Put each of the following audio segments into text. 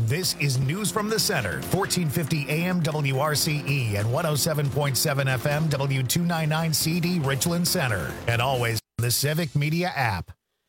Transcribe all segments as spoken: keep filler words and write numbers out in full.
This is News from the Center, fourteen fifty A M W R C E and one oh seven point seven F M W two ninety-nine C D Richland Center. And always the Civic Media app.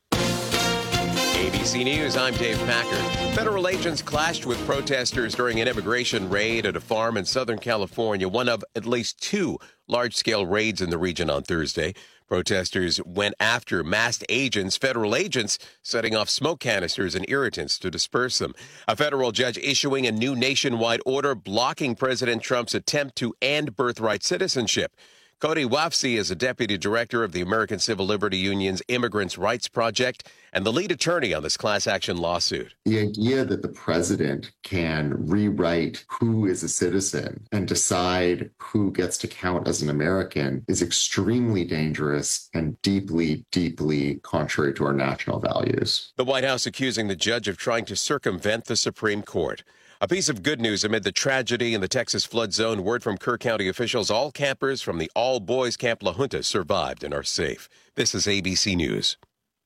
A B C News, I'm Dave Packer. Federal agents clashed with protesters during an immigration raid at a farm in Southern California, one of at least two large-scale raids in the region on Thursday. Protesters went after masked agents, federal agents, setting off smoke canisters and irritants to disperse them. A federal judge issuing a new nationwide order blocking President Trump's attempt to end birthright citizenship. Cody Wafsi is a deputy director of the American Civil Liberty Union's Immigrants' Rights Project and the lead attorney on this class action lawsuit. The idea that the president can rewrite who is a citizen and decide who gets to count as an American is extremely dangerous and deeply, deeply contrary to our national values. The White House accusing the judge of trying to circumvent the Supreme Court. A piece of good news amid the tragedy in the Texas flood zone. Word from Kerr County officials, all campers from the all-boys Camp La Junta survived and are safe. This is A B C News.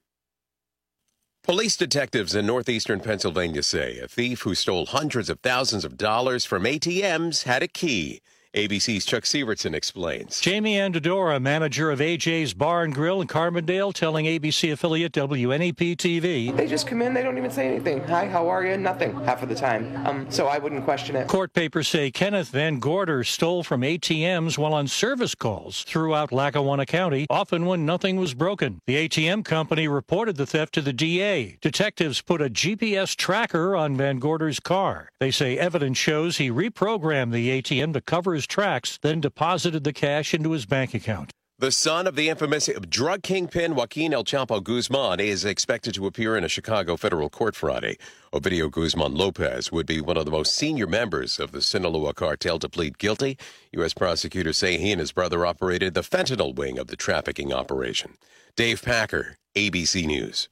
Police detectives in northeastern Pennsylvania say a thief who stole hundreds of thousands of dollars from A T Ms had a key. A B C's Chuck Sievertson explains. Jamie Andadora, manager of A J's Bar and Grill in Carbondale, telling A B C affiliate W N E P T V. They just come in, they don't even say anything. Hi, how are you? Nothing, half of the time. Um, so I wouldn't question it. Court papers say Kenneth Van Gorder stole from A T Ms while on service calls throughout Lackawanna County, often when nothing was broken. The A T M company reported the theft to the D A. Detectives put a G P S tracker on Van Gorder's car. They say evidence shows he reprogrammed the A T M to cover his tracks, then deposited the cash into his bank account. The son of the infamous drug kingpin Joaquin El Chapo Guzman is expected to appear in a Chicago federal court Friday. Ovidio Guzman Lopez would be one of the most senior members of the Sinaloa cartel to plead guilty. U S prosecutors say he and his brother operated the fentanyl wing of the trafficking operation. Dave Packer, A B C News.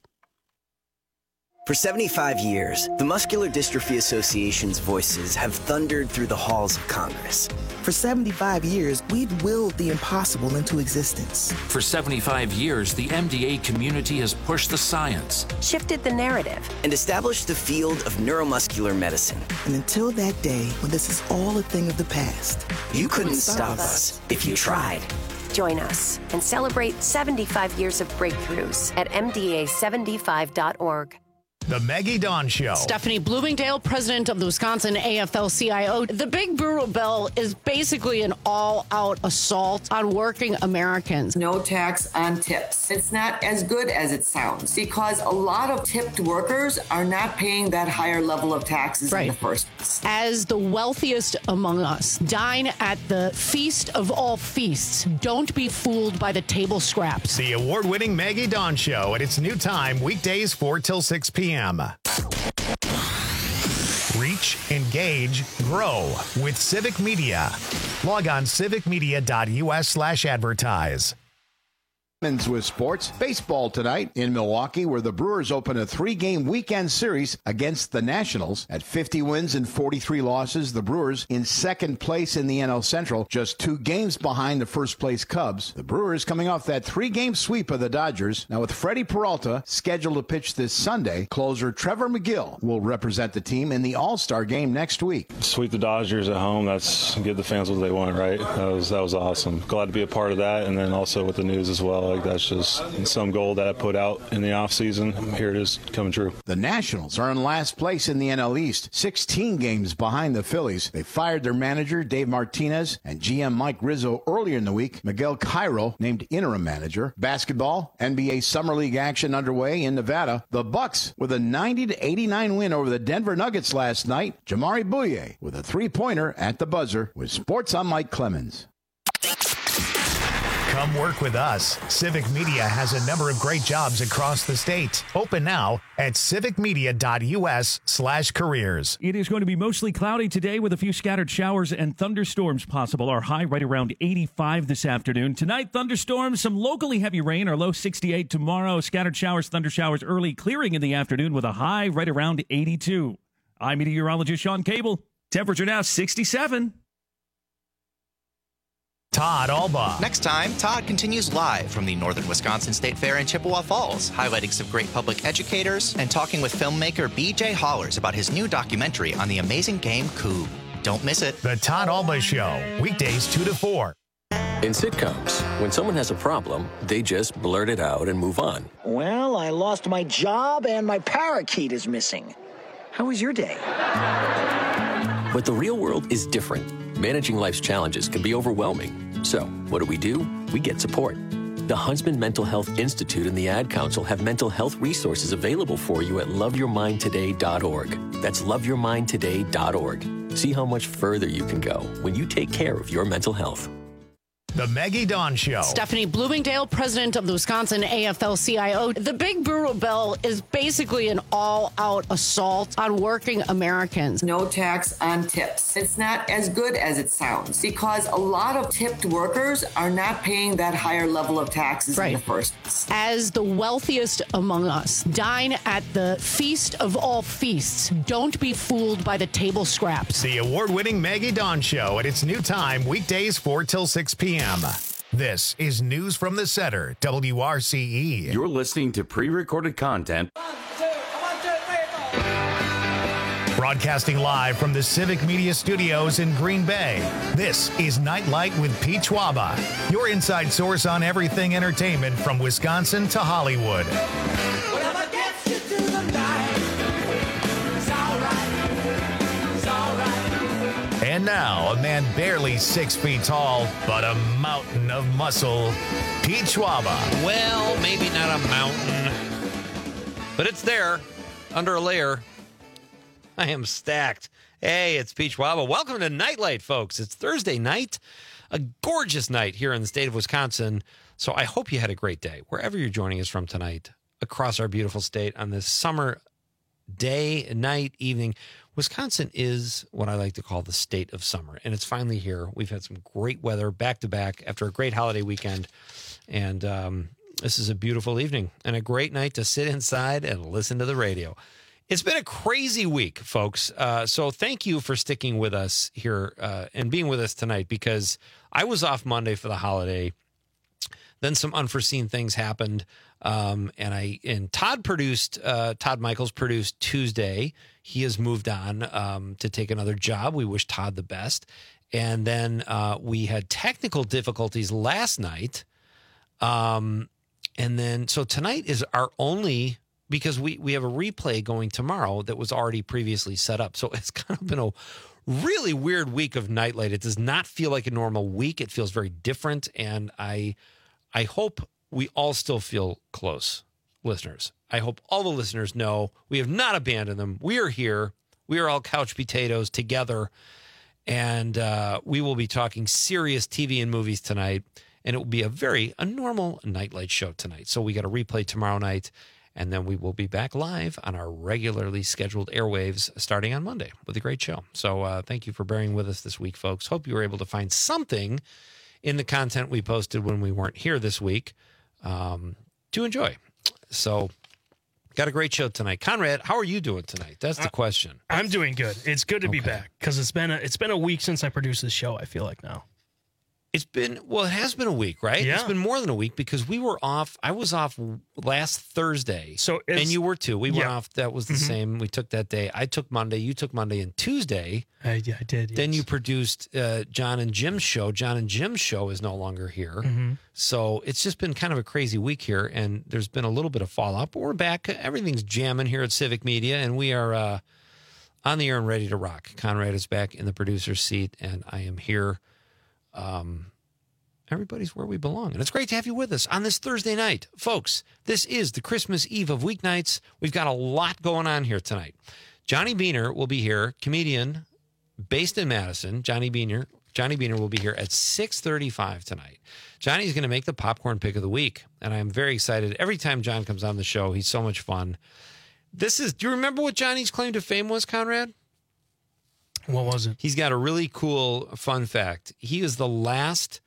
For seventy-five years, the Muscular Dystrophy Association's voices have thundered through the halls of Congress. For seventy-five years, we've willed the impossible into existence. For seventy-five years, the M D A community has pushed the science, shifted the narrative, and established the field of neuromuscular medicine. And until that day, when this is all a thing of the past, you, you couldn't, couldn't stop, stop us if you tried. Join us and celebrate seventy-five years of breakthroughs at M D A seventy-five dot org. The Maggie Dawn Show. Stephanie Bloomingdale, president of the Wisconsin A F L C I O. The Big Brutal Bill is basically an all-out assault on working Americans. No tax on tips. It's not as good as it sounds because a lot of tipped workers are not paying that higher level of taxes right. in the first place. As the wealthiest among us, dine at the feast of all feasts. Don't be fooled by the table scraps. The award-winning Maggie Dawn Show at its new time, weekdays four till six p.m. Reach, engage, grow with Civic Media. Log on civicmedia.us slash advertise. With sports, baseball tonight in Milwaukee, where the Brewers open a three-game weekend series against the Nationals. At fifty wins and forty-three losses, the Brewers in second place in the N L Central, just two games behind the first-place Cubs. The Brewers coming off that three-game sweep of the Dodgers. Now with Freddie Peralta scheduled to pitch this Sunday, closer Trevor McGill will represent the team in the All-Star game next week. Sweep the Dodgers at home, that's give the fans what they want, right? That was, that was awesome. Glad to be a part of that, and then also with the news as well. Like that's just some goal that I put out in the offseason. Here it is coming true. The Nationals are in last place in the N L East, sixteen games behind the Phillies. They fired their manager, Dave Martinez, and G M Mike Rizzo earlier in the week. Miguel Cairo named interim manager. Basketball, N B A Summer League action underway in Nevada. The Bucks with a ninety to eighty-nine win over the Denver Nuggets last night. Jamari Bouye with a three-pointer at the buzzer. With sports, I'm Mike Clemens. Come work with us. Civic Media has a number of great jobs across the state. Open now at civicmedia.us slash careers. It is going to be mostly cloudy today with a few scattered showers and thunderstorms possible. Our high right around eighty-five this afternoon. Tonight, thunderstorms, some locally heavy rain. Our low sixty-eight tomorrow. Scattered showers, thunder showers early, clearing in the afternoon with a high right around eighty-two. I'm meteorologist Sean Cable. Temperature now sixty-seven. Todd Alba. Next time, Todd continues live from the Northern Wisconsin State Fair in Chippewa Falls, highlighting some great public educators and talking with filmmaker B J Hollers about his new documentary on the amazing game Coup. Don't miss it. The Todd Alba Show, weekdays two to four. In sitcoms, when someone has a problem, they just blurt it out and move on. Well, I lost my job and my parakeet is missing. How was your day? But the real world is different. Managing life's challenges can be overwhelming. So, what do we do? We get support. The Huntsman Mental Health Institute and the Ad Council have mental health resources available for you at love your mind today dot org. That's love your mind today dot org. See how much further you can go when you take care of your mental health. The Maggie Dawn Show. Stephanie Bloomingdale, president of the Wisconsin A F L C I O. The Big Brutal Bill is basically an all-out assault on working Americans. No tax on tips. It's not as good as it sounds because a lot of tipped workers are not paying that higher level of taxes right. in the first place. As the wealthiest among us, dine at the feast of all feasts. Don't be fooled by the table scraps. The award-winning Maggie Dawn Show at its new time, weekdays four till six p.m. This is News from the Center, W R C E. You're listening to pre-recorded content. Broadcasting live from the Civic Media Studios in Green Bay, this is Nightlight with Pete Schwaba, your inside source on everything entertainment from Wisconsin to Hollywood. Whatever gets you through the night, it's all right, it's all right. And now, a man barely six feet tall, but a mountain of muscle, Pete Schwaba. Well, maybe not a mountain, but it's there, under a layer. I am stacked. Hey, it's Pete Schwaba. Welcome to Nightlight, folks. It's Thursday night, a gorgeous night here in the state of Wisconsin. So I hope you had a great day, wherever you're joining us from tonight, across our beautiful state on this summer day, night, evening. Wisconsin is what I like to call the state of summer, and it's finally here. We've had some great weather back-to-back after a great holiday weekend, and um, this is a beautiful evening and a great night to sit inside and listen to the radio. It's been a crazy week, folks, uh, so thank you for sticking with us here uh, and being with us tonight, because I was off Monday for the holiday. Then some unforeseen things happened, um, and I and Todd produced, uh, Todd Michaels produced Tuesday. He has moved on um, to take another job. We wish Todd the best. And then uh, we had technical difficulties last night. Um, and then, so tonight is our only, because we, we have a replay going tomorrow that was already previously set up. So it's kind of been a really weird week of Nightlight. It does not feel like a normal week. It feels very different. And I, I hope we all still feel close, listeners. I hope all the listeners know we have not abandoned them. We are here. We are all couch potatoes together. And uh, we will be talking serious T V and movies tonight. And it will be a very, a normal Nightlight show tonight. So we got a replay tomorrow night. And then we will be back live on our regularly scheduled airwaves starting on Monday with a great show. So uh, thank you for bearing with us this week, folks. Hope you were able to find something in the content we posted when we weren't here this week um, to enjoy. So got a great show tonight. Conrad, how are you doing tonight? That's the question. I'm doing good. It's good to Okay. be back because it's been a, it's been a week since I produced this show, I feel like now. It's been, well, it has been a week, right? Yeah. It's been more than a week because we were off. I was off last Thursday. So it's- and you were too. We went Yeah. off. That was the Mhm. same. We took that day. I took Monday. You took Monday and Tuesday. I, yeah, I did. Then yes. you produced uh, John and Jim's show. John and Jim's show is no longer here. Mhm. So it's just been kind of a crazy week here. And there's been a little bit of fallout, but we're back. Everything's jamming here at Civic Media. And we are uh, on the air and ready to rock. Conrad is back in the producer's seat. And I am here. Um, Everybody's where we belong. And it's great to have you with us on this Thursday night. Folks, this is the Christmas Eve of weeknights. We've got a lot going on here tonight. Johnny Beaner will be here, comedian based in Madison. Johnny Beaner. Johnny Beaner will be here at six thirty-five tonight. Johnny's going to make the popcorn pick of the week. And I'm very excited. Every time John comes on the show, he's so much fun. This is, do you remember what Johnny's claim to fame was, Conrad? What was it? He's got a really cool fun fact. He is the last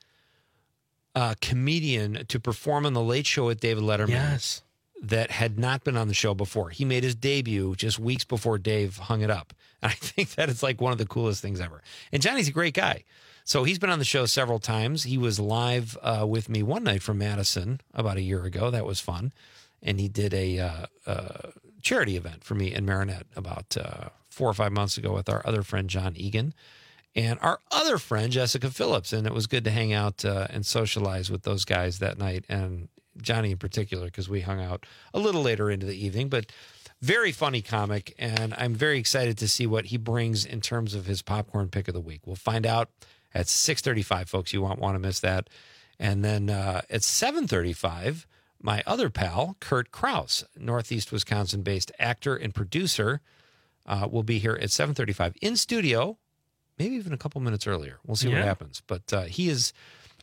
Uh, comedian to perform on the Late Show with David Letterman Yes. that had not been on the show before. He made his debut just weeks before Dave hung it up. And I think that is like one of the coolest things ever. And Johnny's a great guy. So he's been on the show several times. He was live uh, with me one night from Madison about a year ago. That was fun. And he did a uh, uh, charity event for me in Marinette about uh, four or five months ago with our other friend, John Egan, and our other friend, Jessica Phillips. And it was good to hang out uh, and socialize with those guys that night, and Johnny in particular, because we hung out a little later into the evening. But very funny comic, and I'm very excited to see what he brings in terms of his popcorn pick of the week. We'll find out at six thirty-five, folks. You won't want to miss that. And then uh, at seven thirty-five, my other pal, Kurt Krause, Northeast Wisconsin-based actor and producer, uh, will be here at seven thirty-five in studio, maybe even a couple minutes earlier. We'll see Yeah. what happens. But uh, he is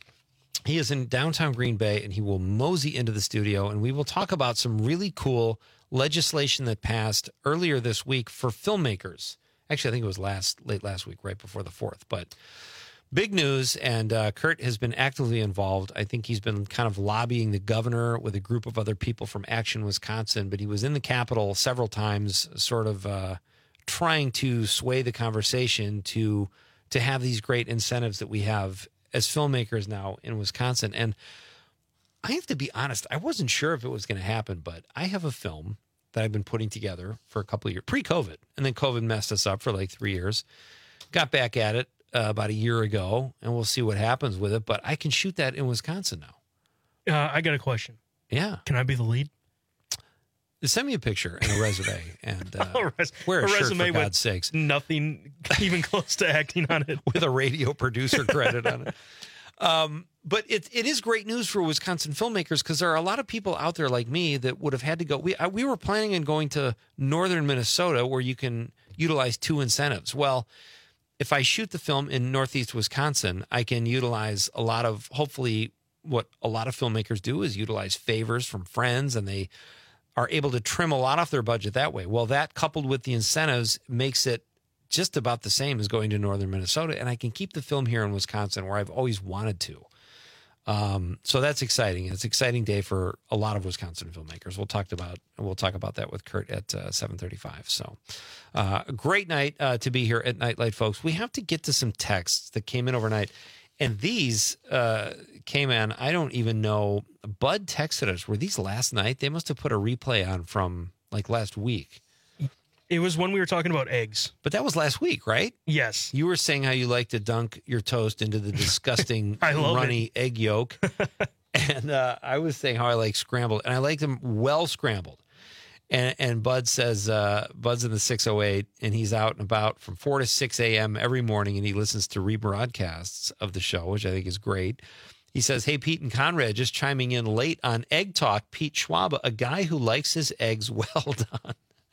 he is in downtown Green Bay, and he will mosey into the studio, and we will talk about some really cool legislation that passed earlier this week for filmmakers. Actually, I think it was last late last week, right before the fourth. But big news, and uh, Kurt has been actively involved. I think he's been kind of lobbying the governor with a group of other people from Action Wisconsin, but he was in the Capitol several times, sort of uh, trying to sway the conversation to to have these great incentives that we have as filmmakers now in Wisconsin. And I have to be honest, I wasn't sure if it was going to happen, but I have a film that I've been putting together for a couple of years, pre-COVID, and then COVID messed us up for like three years. Got back at it uh, about a year ago, and we'll see what happens with it, but I can shoot that in Wisconsin now. Uh, I got a question. Yeah. Can I be the lead? Send me a picture and a resume, and uh, A res- wear a, a shirt resume for with God's sakes. Nothing even close to acting on it. With a radio producer credit on it. Um, but it it is great news for Wisconsin filmmakers, because there are a lot of people out there like me that would have had to go. We I, we were planning on going to northern Minnesota, where you can utilize two incentives. Well, if I shoot the film in northeast Wisconsin, I can utilize a lot of, hopefully what a lot of filmmakers do is utilize favors from friends, and they are able to trim a lot off their budget that way. Well, that coupled with the incentives makes it just about the same as going to northern Minnesota, and I can keep the film here in Wisconsin, where I've always wanted to. Um, so that's exciting. It's an exciting day for a lot of Wisconsin filmmakers. We'll talk about we'll talk about that with Kurt at uh, seven thirty-five. So, uh, a great night uh, to be here at Nightlight, folks. We have to get to some texts that came in overnight, and these uh, came in. I don't even know. Bud texted us. Were these last night? They must have put a replay on from like last week. It was when we were talking about eggs. But that was last week, right? Yes. You were saying how you like to dunk your toast into the disgusting I love runny it. egg yolk. And uh, I was saying how I like scrambled, and I like them well scrambled. And, and Bud says, uh, Bud's in the six oh eight, and he's out and about from four to six a.m. every morning, and he listens to rebroadcasts of the show, which I think is great. He says, hey, Pete and Conrad, just chiming in late on Egg Talk, Pete Schwaba, a guy who likes his eggs well done.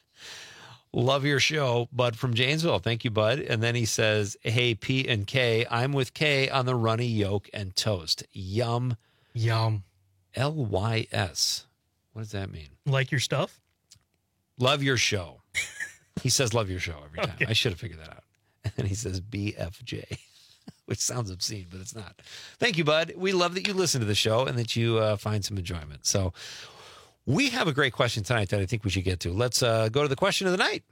Love your show, Bud from Janesville. Thank you, Bud. And then he says, hey, Pete and Kay, I'm with Kay on the runny yolk and toast. Yum. Yum. L Y S. What does that mean? Like your stuff? Love your show. He says love your show every time. Okay. I should have figured that out. And then he says B F J, which sounds obscene, but it's not. Thank you, Bud. We love that you listen to the show and that you uh, find some enjoyment. So we have a great question tonight that I think we should get to. Let's uh, go to the question of the night.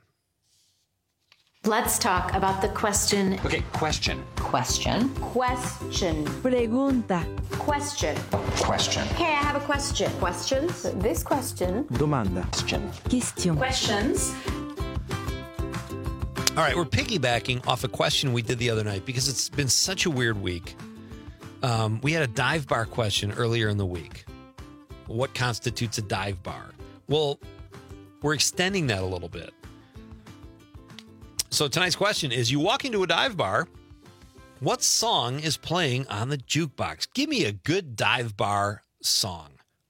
Let's talk about the question. Okay, question. Question. Question. Pregunta. Question. Question. Hey, I have a question. Questions? This question. Domanda. Question. Question. Questions. All right, we're piggybacking off a question we did the other night because it's been such a weird week. Um, we had a dive bar question earlier in the week. What constitutes a dive bar? Well, we're extending that a little bit. So tonight's question is, you walk into a dive bar, what song is playing on the jukebox? Give me a good dive bar song.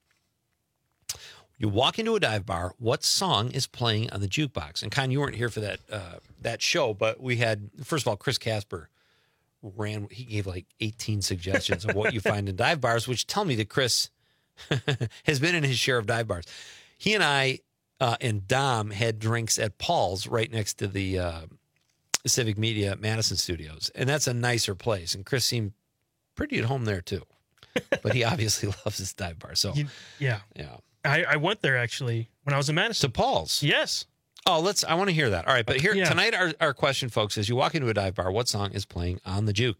You walk into a dive bar, what song is playing on the jukebox? And Con, you weren't here for that uh, that show, but we had, first of all, Chris Casper ran, he gave like eighteen suggestions of what you find in dive bars, which tell me that Chris has been in his share of dive bars. He and I uh, and Dom had drinks at Paul's right next to the uh, Civic Media Madison Studios, and that's a nicer place. And Chris seemed pretty at home there too, but he obviously loves his dive bar. So You- yeah. yeah. I, I went there actually when I was in Madison. To Paul's? Yes. Oh, let's. I want to hear that. All right, but here Yeah. tonight, our, our question, folks, is: you walk into a dive bar, what song is playing on the juke?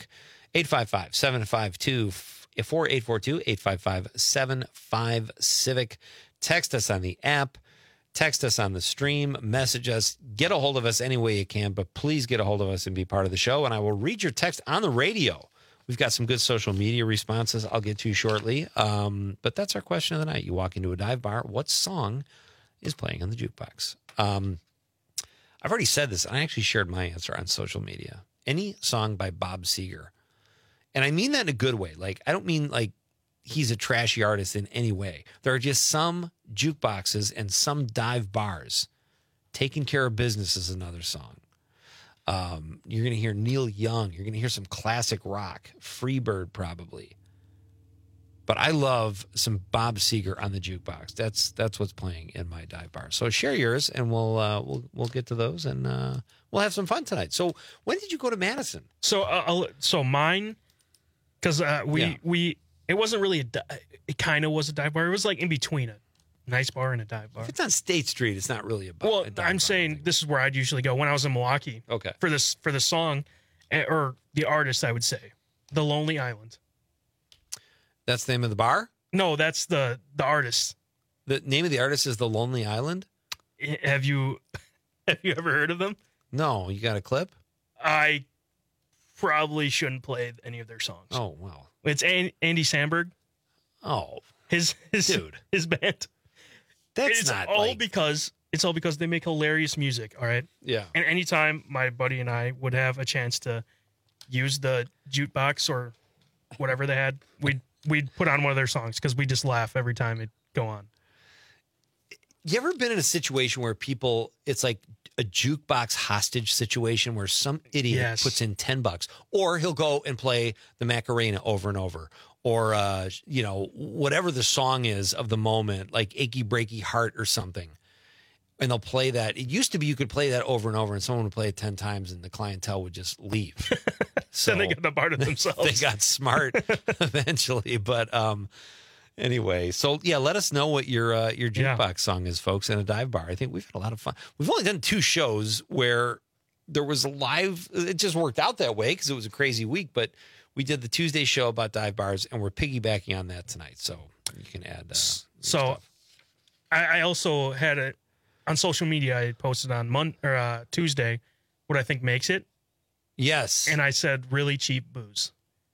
eight five five, seven five two, four eight four two, eight five five, seven five, Civic. Text us on the app. Text us on the stream. Message us. Get a hold of us any way you can, but please get a hold of us and be part of the show. And I will read your text on the radio. We've got some good social media responses I'll get to shortly. Um, but that's our question of the night. You walk into a dive bar. What song is playing on the jukebox? Um, I've already said this. And I actually shared my answer on social media. Any song by Bob Seger. And I mean that in a good way. Like, I don't mean like he's a trashy artist in any way. There are just some jukeboxes and some dive bars. Taking Care of Business is another song. Um, you're going to hear Neil Young. You're going to hear some classic rock. Freebird, probably. But I love some Bob Seger on the jukebox. That's that's what's playing in my dive bar. So share yours, and we'll uh, we'll we'll get to those, and uh, we'll have some fun tonight. So when did you go to Madison? So uh, I'll, so mine, because uh, we Yeah. we it wasn't really a di- it kind of was a dive bar. It was like in between a nice bar and a dive bar. If it's on State Street, it's not really a bar. Well, a dive I'm bar, saying this is where I'd usually go when I was in Milwaukee. Okay. For this for the song, eh, or the artist, I would say, The Lonely Island. That's the name of the bar? No, that's the the artist. The name of the artist is The Lonely Island? Eh, Have you have you ever heard of them? No. You got a clip? I probably shouldn't play any of their songs. Oh, wow. It's An- Andy Samberg. Oh, his his dude, his band. That's it's not all like- because it's all because they make hilarious music. All right. Yeah. And anytime my buddy and I would have a chance to use the jukebox or whatever they had, we'd we'd put on one of their songs because we just laugh every time it go on. You ever been in a situation where people, it's like a jukebox hostage situation where some idiot Yes. puts in ten bucks, or he'll go and play the Macarena over and over, or, uh, you know, whatever the song is of the moment, like Achy Breaky Heart or something. And they'll play that. It used to be you could play that over and over and someone would play it ten times and the clientele would just leave. So Then they got the bar to themselves. They got smart eventually. But um, anyway, so yeah, let us know what your uh, your jukebox Yeah. song is, folks, in a dive bar. I think we've had a lot of fun. We've only done two shows where there was a live. It just worked out that way because it was a crazy week. But we did the Tuesday show about dive bars, and we're piggybacking on that tonight. So you can add. Uh, So I, I also had a on social media. I posted on Mon or uh, Tuesday what I think makes it. Yes. And I said really cheap booze.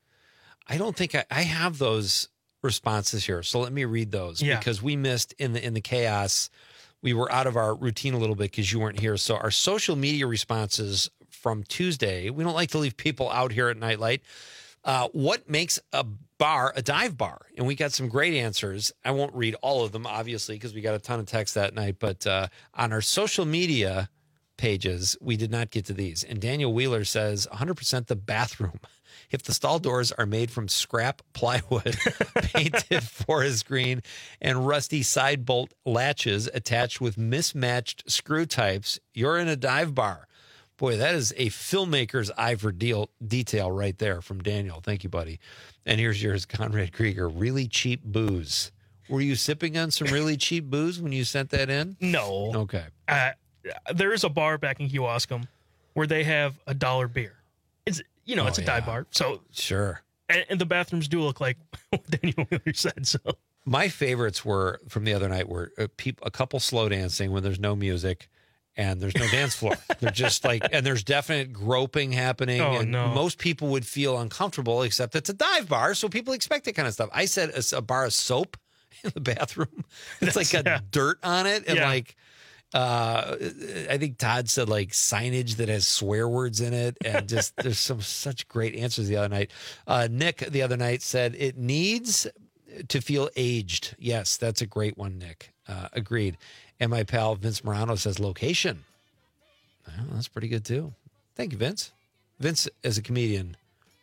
I don't think I, I have those responses here. So let me read those Yeah. because we missed in the in the chaos. We were out of our routine a little bit because you weren't here. So our social media responses from Tuesday, we don't like to leave people out here at Nightlight. Uh, what makes a bar a dive bar? And we got some great answers. I won't read all of them, obviously, because we got a ton of text that night. But uh, on our social media pages, we did not get to these. And Daniel Wheeler says one hundred percent the bathroom. If the stall doors are made from scrap plywood, painted forest green, and rusty side bolt latches attached with mismatched screw types, you're in a dive bar. Boy, that is a filmmaker's eye for deal, detail right there from Daniel. Thank you, buddy. And here's yours, Conrad Krieger. Really cheap booze. Were you sipping on some really cheap booze when you sent that in? No. Okay. Uh, there is a bar back in Kewaskum where they have a dollar beer. It's you know Oh, it's a dive yeah. bar, so Sure. and, and the bathrooms do look like what Daniel Wheeler said. So My favorites were from the other night were a, peop, a couple slow dancing when there's no music and there's no dance floor. They're just like, and there's definite groping happening. Oh, and no. most people would feel uncomfortable, except it's a dive bar. So people expect that kind of stuff. I said a, a bar of soap in the bathroom. It's like got yeah. dirt on it. And Yeah. like, uh, I think Todd said like signage that has swear words in it. And just, there's some such great answers the other night. Uh, Nick the other night said it needs to feel aged. Yes, that's a great one, Nick. Uh, agreed. And my pal Vince Morano says location. Well, that's pretty good too. Thank you, Vince. Vince, as a comedian,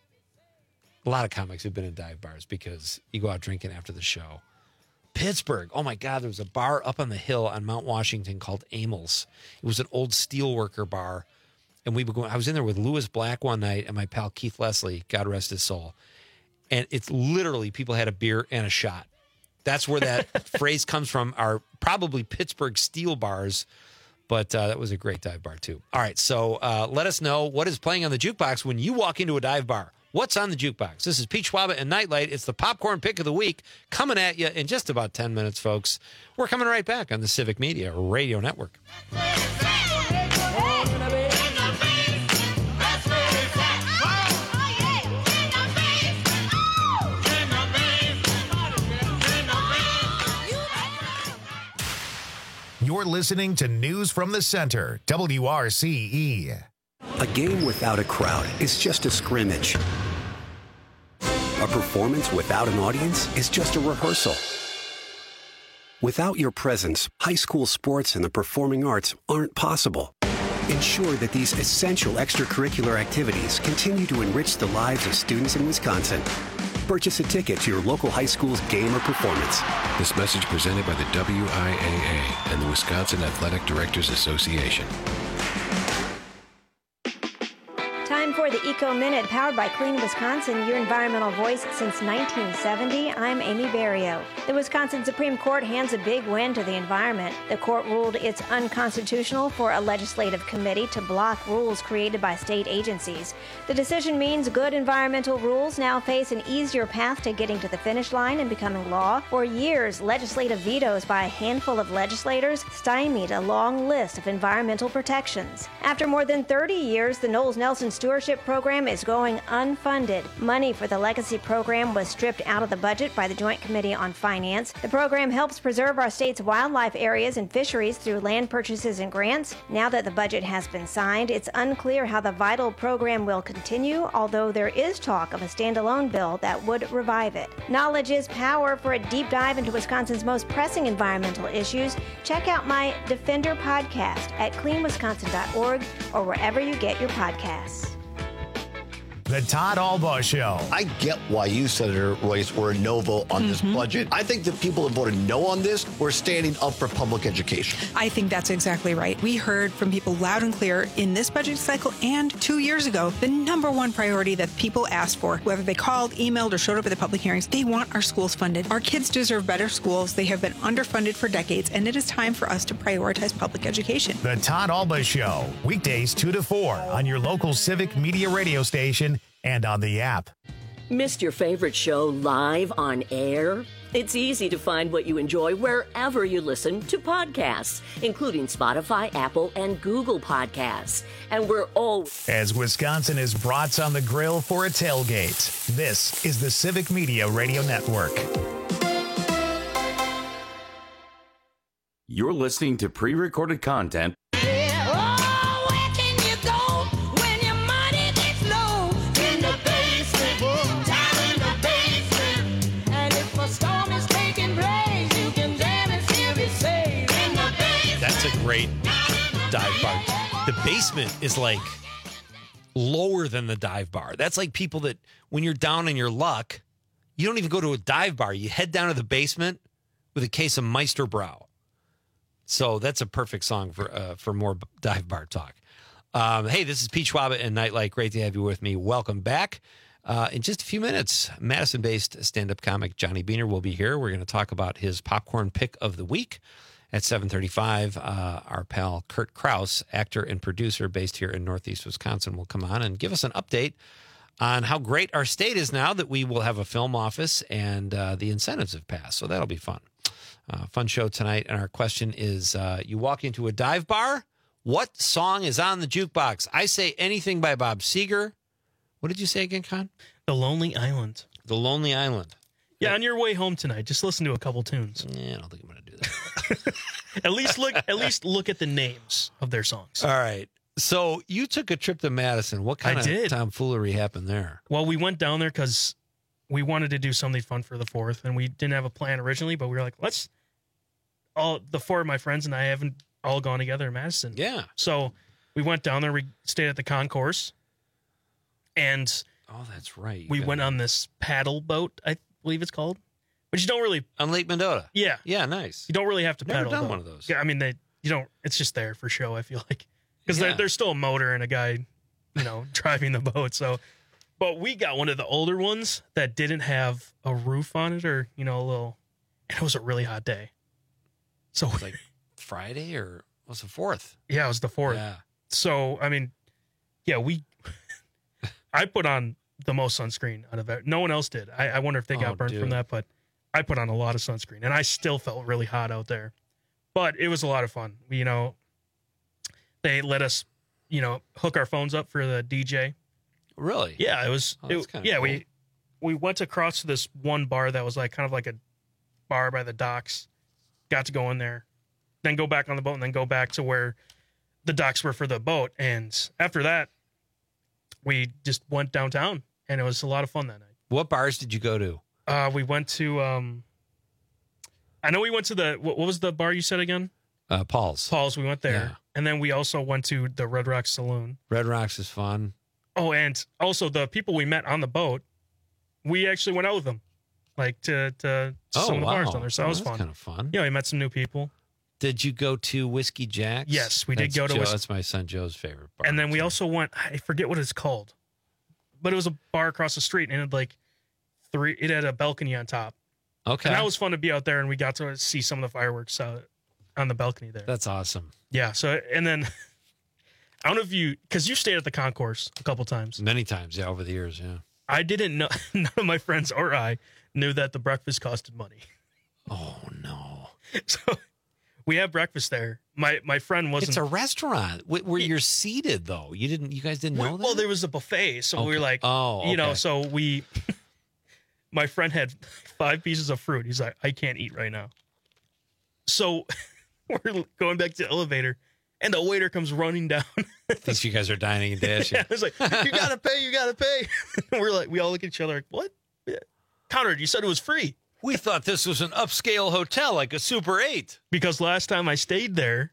a lot of comics have been in dive bars because you go out drinking after the show. Pittsburgh. Oh my God, there was a bar up on the hill on Mount Washington called Amels. It was an old steelworker bar. And we were going, I was in there with Lewis Black one night and my pal Keith Leslie, God rest his soul. And it's literally people had a beer and a shot. That's where that phrase comes from, are probably Pittsburgh steel bars. But uh, that was a great dive bar, too. All right, so uh, let us know what is playing on the jukebox when you walk into a dive bar. What's on the jukebox? This is Pete Schwaba and Nightlight. It's the popcorn pick of the week coming at you in just about ten minutes, folks. We're coming right back on the Civic Media Radio Network. You're listening to News from the Center, W R C E. A game without a crowd is just a scrimmage. A performance without an audience is just a rehearsal. Without your presence, high school sports and the performing arts aren't possible. Ensure that these essential extracurricular activities continue to enrich the lives of students in Wisconsin. Purchase a ticket to your local high school's game or performance. This message presented by the W I A A and the Wisconsin Athletic Directors Association. Time for the Eco Minute, powered by Clean Wisconsin, your environmental voice since nineteen seventy. I'm Amy Barrio. The Wisconsin Supreme Court hands a big win to the environment. The court ruled it's unconstitutional for a legislative committee to block rules created by state agencies. The decision means good environmental rules now face an easier path to getting to the finish line and becoming law. For years, legislative vetoes by a handful of legislators stymied a long list of environmental protections. After more than thirty years, the Knowles Nelson Stewardship Program is going unfunded. Money for the Legacy Program was stripped out of the budget by the Joint Committee on Finance. The program helps preserve our state's wildlife areas and fisheries through land purchases and grants. Now that the budget has been signed, it's unclear how the vital program will continue, although there is talk of a standalone bill that would revive it. Knowledge is power. For a deep dive into Wisconsin's most pressing environmental issues, check out my Defender podcast at clean wisconsin dot org or wherever you get your podcasts. The Todd Albaugh Show. I get why you, Senator Royce, were a no vote on mm-hmm. this budget. I think the people that voted no on this were standing up for public education. I think that's exactly right. We heard from people loud and clear in this budget cycle and two years ago, the number one priority that people asked for, whether they called, emailed, or showed up at the public hearings, they want our schools funded. Our kids deserve better schools. They have been underfunded for decades, and it is time for us to prioritize public education. The Todd Albaugh Show, weekdays two to four on your local Civic Media radio station and on the app. Missed your favorite show live on air? It's easy to find what you enjoy wherever you listen to podcasts, including Spotify, Apple, and Google Podcasts. And we're all... As Wisconsin is brats on the grill for a tailgate, this is the Civic Media Radio Network. You're listening to pre-recorded content That's a great dive bar. The basement is like lower than the dive bar. That's like people that when you're down in your luck, you don't even go to a dive bar. You head down to the basement with a case of Meisterbrow. So that's a perfect song for uh, for more dive bar talk. Um, hey, this is Pete Schwaba and Nightlight. Great to have you with me. Welcome back. Uh, in just a few minutes, Madison-based stand-up comic Johnny Beaner will be here. We're going to talk about his popcorn pick of the week. At seven thirty-five, uh, our pal Kurt Kraus, actor and producer based here in Northeast Wisconsin, will come on and give us an update on how great our state is now that we will have a film office and uh, the incentives have passed. So that'll be fun. Uh, fun show tonight. And our question is, uh, you walk into a dive bar, what song is on the jukebox? I say anything by Bob Seger. What did you say again, Con? The Lonely Island. The Lonely Island. Yeah, on your way home tonight, just listen to a couple tunes. Yeah, I don't think I'm going to do that. at least look at least look at the names of their songs. All right. So you took a trip to Madison. What kind I of did. tomfoolery happened there? Well, we went down there because we wanted to do something fun for the fourth, and we didn't have a plan originally, but we were like, let's all the four of my friends and I haven't all gone together in Madison. Yeah. So we went down there. We stayed at the concourse, and oh, that's right. We went on this paddle boat, I believe it's called. But you don't really on Lake Mendota. Yeah, yeah, nice. You don't really have to Never pedal. done though. one of those. Yeah, I mean they. You don't. It's just there for show. I feel like because Yeah. there, there's still a motor and a guy, you know, driving the boat. So, but we got one of the older ones that didn't have a roof on it, or you know, a little. And it was a really hot day. So like Friday or was it fourth? Yeah, it was the fourth. Yeah. So I mean, yeah, we. I put on the most sunscreen out of it. No one else did. I, I wonder if they got Oh, burned dude. from that, but I put on a lot of sunscreen, and I still felt really hot out there. But it was a lot of fun. You know, they let us, you know, hook our phones up for the D J. Really? Yeah, it was. Oh, that's it, kinda yeah, cool. we we went across to this one bar that was like kind of like a bar by the docks. Got to go in there, then go back on the boat, and then go back to where the docks were for the boat. And after that, we just went downtown, and it was a lot of fun that night. What bars did you go to? Uh, we went to. Um, I know we went to the. What, what was the bar you said again? Uh, Paul's. Paul's. We went there, Yeah. and then we also went to the Red Rocks Saloon. Red Rocks is fun. Oh, and also the people we met on the boat, we actually went out with them, like to to Oh, some of the wow. bars down there. So Oh, that was that's fun. kinda fun. Yeah, we met some new people, Did you go to Whiskey Jack's? Yes, we did That's go to Joe, Whis- That's my son Joe's favorite bar. and then we also went. I forget what it's called, but it was a bar across the street, and it had like three. It had a balcony on top. Okay. And that was fun to be out there, and we got to see some of the fireworks out on the balcony there. That's awesome. Yeah. So, and then I don't know if you, because you stayed at the concourse a couple times. Many times, yeah, over the years, yeah. I didn't know, none of my friends or I knew that the breakfast costed money. Oh, no. So we had breakfast there. My my friend wasn't. It's a restaurant wh- where you're seated, though. You didn't. You guys didn't know well, that. well, there was a buffet, so we Okay. were like, Oh, you know, okay. so we. My friend had five pieces of fruit. He's like, I can't eat right now. So we're going back to the elevator, and the waiter comes running down. Thinks you guys are dining and dashing. Yeah, it's like, you gotta pay, you gotta pay. We're like, we all look at each other like, what? Conrad, you said it was free. We thought this was an upscale hotel, like a Super eight. Because last time I stayed there,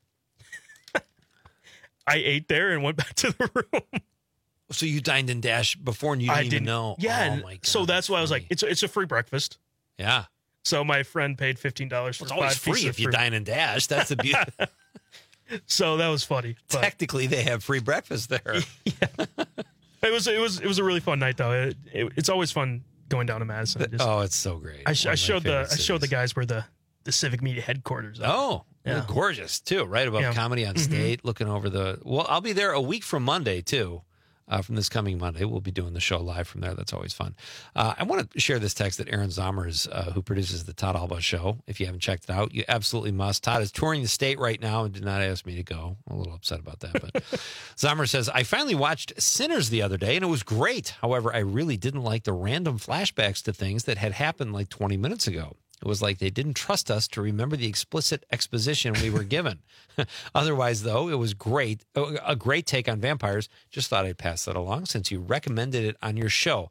I ate there and went back to the room. So you dined and dashed before, and you didn't, I even didn't know. Yeah, Oh and my God. so that's why I was like, it's a, it's a free breakfast. Yeah. So my friend paid fifteen dollars for It's always five free pieces if of you fruit. dine and dash. That's the beauty. So that was funny. But Technically, they have free breakfast there. it was it was it was a really fun night though. It, it, it's always fun going down to Madison. Just- Oh, it's so great. I, sh- One I of my showed the favorite I showed the cities. guys where the the civic media headquarters are. Oh, Yeah. they're gorgeous too. Right above Yeah. Comedy on Mhm. State, looking over the. Well, I'll be there a week from Monday too. Uh, from this coming Monday, we'll be doing the show live from there. That's always fun. Uh, I want to share this text that Aaron Zommers, uh, who produces the Todd Alba Show. If you haven't checked it out, you absolutely must. Todd is touring the state right now and did not ask me to go. I'm a little upset about that. But Zommers says, I finally watched Sinners the other day and it was great. However, I really didn't like the random flashbacks to things that had happened like twenty minutes ago. It was like they didn't trust us to remember the explicit exposition we were given. Otherwise, though, it was great. A great take on vampires. Just thought I'd pass that along since you recommended it on your show.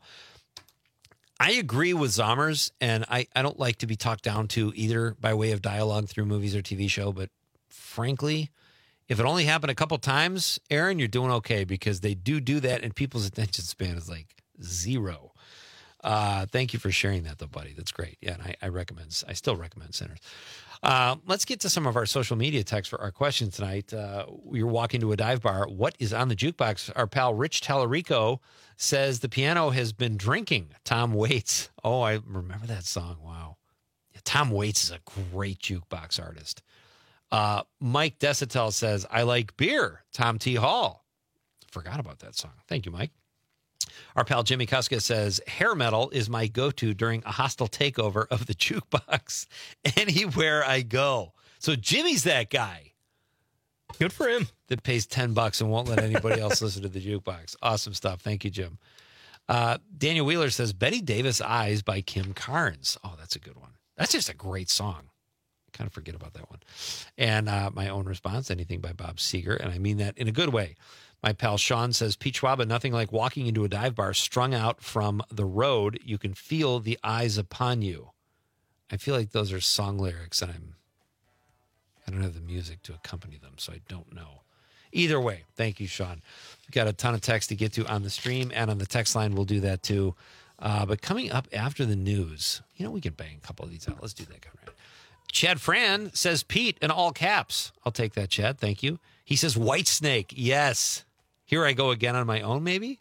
I agree with Zommers, and I, I don't like to be talked down to either by way of dialogue through movies or T V show. But frankly, if it only happened a couple times, Aaron, you're doing okay because they do do that, and people's attention span is like zero. Uh, thank you for sharing that, though, buddy. That's great. Yeah, and I, I recommend. I still recommend Sinners. Uh, let's get to some of our social media texts for our question tonight. Uh, you're walking to a dive bar. What is on the jukebox? Our pal Rich Tallarico says the piano has been drinking. Tom Waits. Oh, I remember that song. Wow. Yeah, Tom Waits is a great jukebox artist. Uh, Mike Desitel says, I like beer. Tom T. Hall. Forgot about that song. Thank you, Mike. Our pal Jimmy Kuska says, hair metal is my go-to during a hostile takeover of the jukebox anywhere I go. So Jimmy's that guy. Good for him. That pays ten bucks and won't let anybody else listen to the jukebox. Awesome stuff. Thank you, Jim. Uh, Daniel Wheeler says, Betty Davis Eyes by Kim Carnes. Oh, that's a good one. That's just a great song. I kind of forget about that one. And uh, my own response, anything by Bob Seger. And I mean that in a good way. My pal Sean says, Pete Schwaba, nothing like walking into a dive bar strung out from the road. You can feel the eyes upon you. I feel like those are song lyrics, and I'm, I don't have the music to accompany them, so I don't know. Either way, thank you, Sean. We've got a ton of text to get to on the stream, and on the text line, we'll do that too. Uh, but coming up after the news, you know, we can bang a couple of these out. Let's do that, Conrad. Chad Fran says, Pete, in all caps. I'll take that, Chad. Thank you. He says, White Snake. Yes. Here I go again on my own, maybe?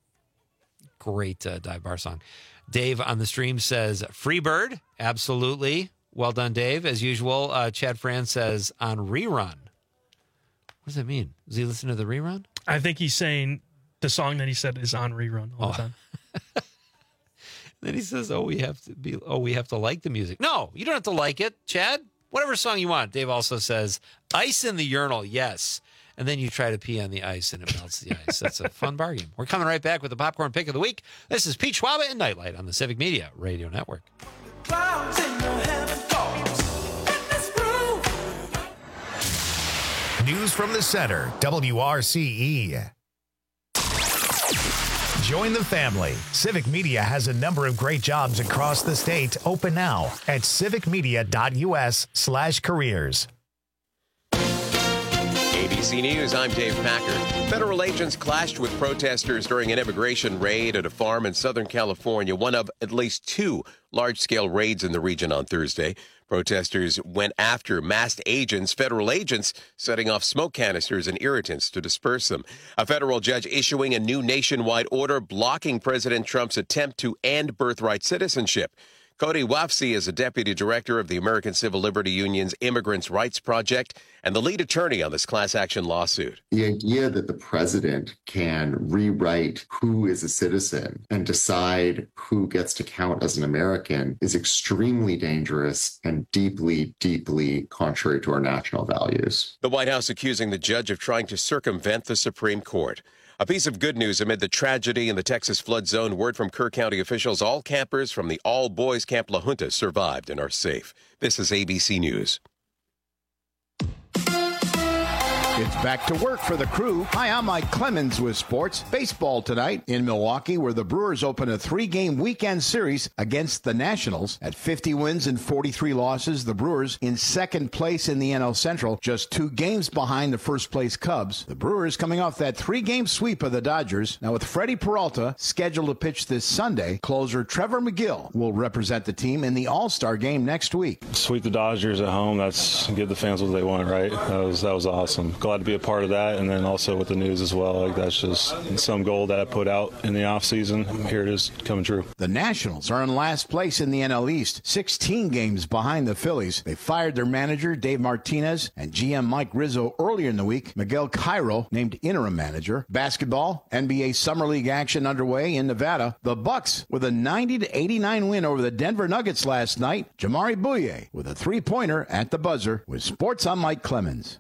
Great uh, dive bar song. Dave on the stream says, Freebird. Absolutely. Well done, Dave. As usual, uh, Chad Fran says, on rerun. What does that mean? Does he listen to the rerun? I think he's saying the song that he said is on rerun all Oh. the time. Then he says, "Oh, we have to be. Oh, we have to like the music." No, you don't have to like it, Chad. Whatever song you want. Dave also says, "Ice in the urinal." Yes. And then you try to pee on the ice and it melts the ice. That's a fun bargain. We're coming right back with the popcorn pick of the week. This is Pete Schwaba and Nightlight on the Civic Media Radio Network. News from the center, W R C E. Join the family. Civic Media has a number of great jobs across the state open now at civicmedia.us slash careers. A B C News, I'm Dave Packard. Federal agents clashed with protesters during an immigration raid at a farm in Southern California, one of at least two large-scale raids in the region on Thursday. Protesters went after masked agents, federal agents, setting off smoke canisters and irritants to disperse them. A federal judge issuing a new nationwide order blocking President Trump's attempt to end birthright citizenship. Cody Wafsi is a deputy director of the American Civil Liberty Union's Immigrants' Rights Project and the lead attorney on this class action lawsuit. The idea that the president can rewrite who is a citizen and decide who gets to count as an American is extremely dangerous and deeply, deeply contrary to our national values. The White House accusing the judge of trying to circumvent the Supreme Court. A piece of good news amid the tragedy in the Texas flood zone. Word from Kerr County officials, all campers from the all-boys Camp La Junta survived and are safe. This is A B C News. It's back to work for the crew. Hi, I'm Mike Clemens with sports. Baseball tonight in Milwaukee, where the Brewers open a three-game weekend series against the Nationals. At fifty wins and forty-three losses, the Brewers in second place in the N L Central, just two games behind the first-place Cubs. The Brewers coming off that three-game sweep of the Dodgers. Now with Freddie Peralta scheduled to pitch this Sunday, closer Trevor McGill will represent the team in the All-Star game next week. Sweep the Dodgers at home. That's give the fans what they want, right? That was that was awesome. Glad to be a part of that, and then also with the news as well. Like that's just some goal that I put out in the offseason. Here it is coming true. The Nationals are in last place in the N L East, sixteen games behind the Phillies. They fired their manager, Dave Martinez, and G M Mike Rizzo earlier in the week. Miguel Cairo named interim manager. Basketball, N B A Summer League action underway in Nevada. The Bucks with a ninety to eighty-nine win over the Denver Nuggets last night. Jamari Bouye with a three-pointer at the buzzer. With sports, I'm Mike Clemens.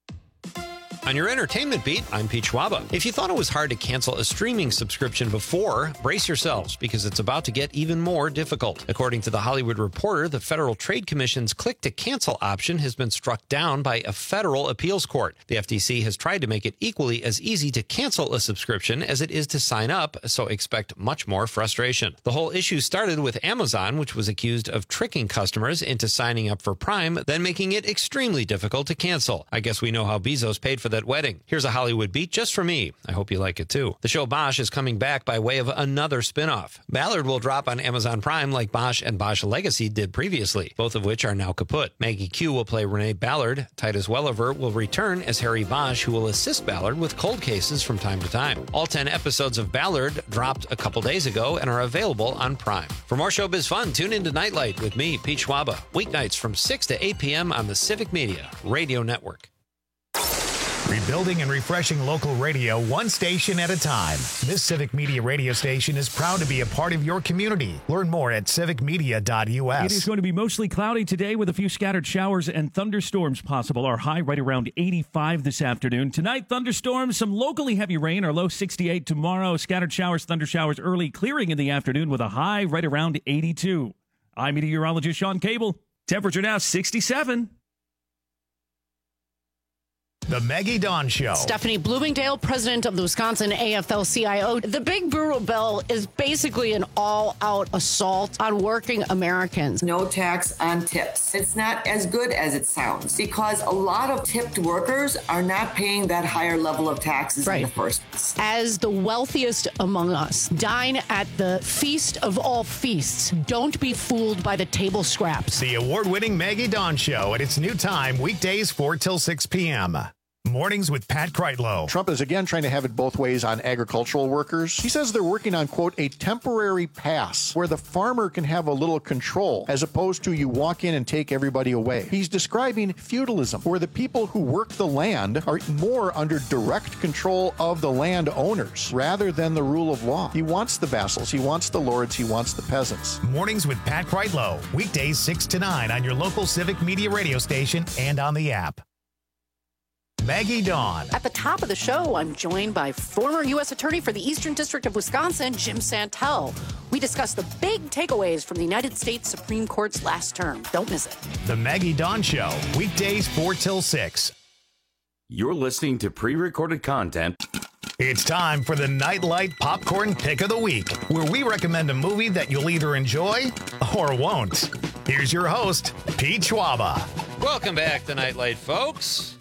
On your entertainment beat, I'm Pete Schwaba. If you thought it was hard to cancel a streaming subscription before, brace yourselves because it's about to get even more difficult. According to The Hollywood Reporter, the Federal Trade Commission's click-to-cancel option has been struck down by a federal appeals court. The F T C has tried to make it equally as easy to cancel a subscription as it is to sign up, so expect much more frustration. The whole issue started with Amazon, which was accused of tricking customers into signing up for Prime, then making it extremely difficult to cancel. I guess we know how Bezos paid for that wedding. Here's a Hollywood beat just for me. I hope you like it too. The show Bosch is coming back by way of another spinoff. Ballard will drop on Amazon Prime like Bosch and Bosch Legacy did previously, both of which are now kaput. Maggie Q will play Renee Ballard. Titus Welliver will return as Harry Bosch, who will assist Ballard with cold cases from time to time. All ten episodes of Ballard dropped a couple days ago and are available on Prime. For more showbiz fun, tune into Nightlight with me, Pete Schwaba, weeknights from six to eight p.m. on the Civic Media Radio Network. Rebuilding and refreshing local radio one station at a time. This Civic Media radio station is proud to be a part of your community. Learn more at civic media dot u s. It is going to be mostly cloudy today with a few scattered showers and thunderstorms possible. Our high right around eighty-five this afternoon. Tonight, thunderstorms, some locally heavy rain. Our low sixty-eight tomorrow. Scattered showers, thunder showers early, clearing in the afternoon with a high right around eighty-two. I'm meteorologist Sean Cable. Temperature now sixty-seven. The Maggie Dawn Show. Stephanie Bloomingdale, president of the Wisconsin A F L C I O. The Big Brutal Bill is basically an all-out assault on working Americans. No tax on tips. It's not as good as it sounds because a lot of tipped workers are not paying that higher level of taxes right. in the first place. As the wealthiest among us, dine at the feast of all feasts. Don't be fooled by the table scraps. The award-winning Maggie Dawn Show at its new time, weekdays four till six p.m. Mornings with Pat Kreitlow. Trump is again trying to have it both ways on agricultural workers. He says they're working on, quote, a temporary pass where the farmer can have a little control as opposed to you walk in and take everybody away. He's describing feudalism, where the people who work the land are more under direct control of the landowners rather than the rule of law. He wants the vassals, he wants the lords, he wants the peasants. Mornings with Pat Kreitlow. Weekdays six to nine on your local Civic Media radio station and on the app. Maggie Dawn. At the top of the show, I'm joined by former U S Attorney for the Eastern District of Wisconsin, Jim Santel. We discuss the big takeaways from the United States Supreme Court's last term. Don't miss it. The Maggie Dawn Show, weekdays four till six. You're listening to pre-recorded content. It's time for the Nightlight Popcorn Pick of the Week, where we recommend a movie that you'll either enjoy or won't. Here's your host, Pete Schwaba. Welcome back to Nightlight, folks.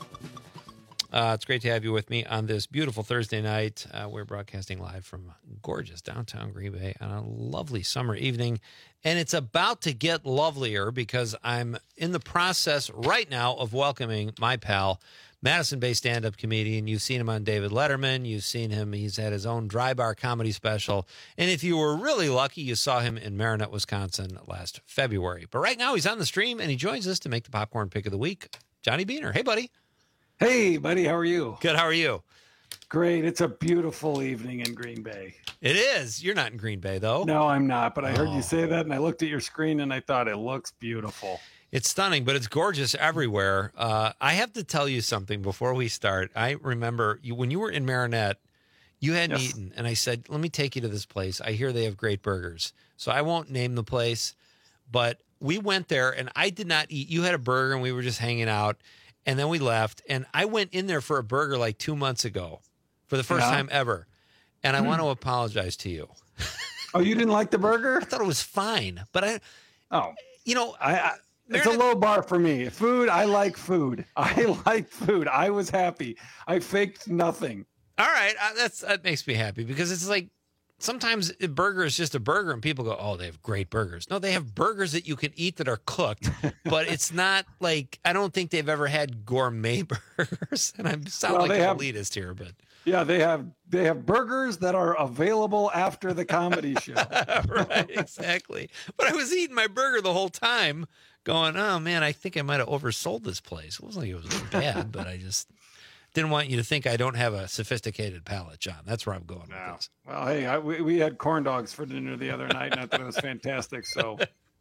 Uh, it's great to have you with me on this beautiful Thursday night. Uh, we're broadcasting live from gorgeous downtown Green Bay on a lovely summer evening. And it's about to get lovelier because I'm in the process right now of welcoming my pal, Madison Bay stand-up comedian. You've seen him on David Letterman. You've seen him. He's had his own Dry Bar comedy special. And if you were really lucky, you saw him in Marinette, Wisconsin last February. But right now he's on the stream, and he joins us to make the Popcorn Pick of the Week. Johnny Beaner. Hey, buddy. Hey, buddy. How are you? Good. How are you? Great. It's a beautiful evening in Green Bay. It is. You're not in Green Bay, though. No, I'm not. But I heard Oh. you say that, and I looked at your screen, and I thought it looks beautiful. It's stunning, but it's gorgeous everywhere. Uh, I have to tell you something before we start. I remember you when you were in Marinette, you hadn't Yes. eaten, and I said, let me take you to this place. I hear they have great burgers. So I won't name the place, but we went there, and I did not eat. You had a burger, and we were just hanging out, and then we left, and I went in there for a burger like two months ago for the first Yeah. time ever, and I Hmm. want to apologize to you. Oh, you didn't like the burger? I thought it was fine, but I, oh, you know, I, I it's a low bar for me. Food, I like food. I like food. I was happy. I faked nothing. All right, uh, that's that makes me happy because it's like sometimes a burger is just a burger and people go, "Oh, they have great burgers." No, they have burgers that you can eat that are cooked, but it's not like I don't think they've ever had gourmet burgers. And I sound Well, like they an have- elitist here, but Yeah, they have they have burgers that are available after the comedy show. right, exactly. But I was eating my burger the whole time, going, "Oh man, I think I might have oversold this place." It wasn't like it was bad, but I just didn't want you to think I don't have a sophisticated palate, John. That's where I'm going with this. Well, hey, I, we, we had corn dogs for dinner the other night, and I thought it was fantastic. So,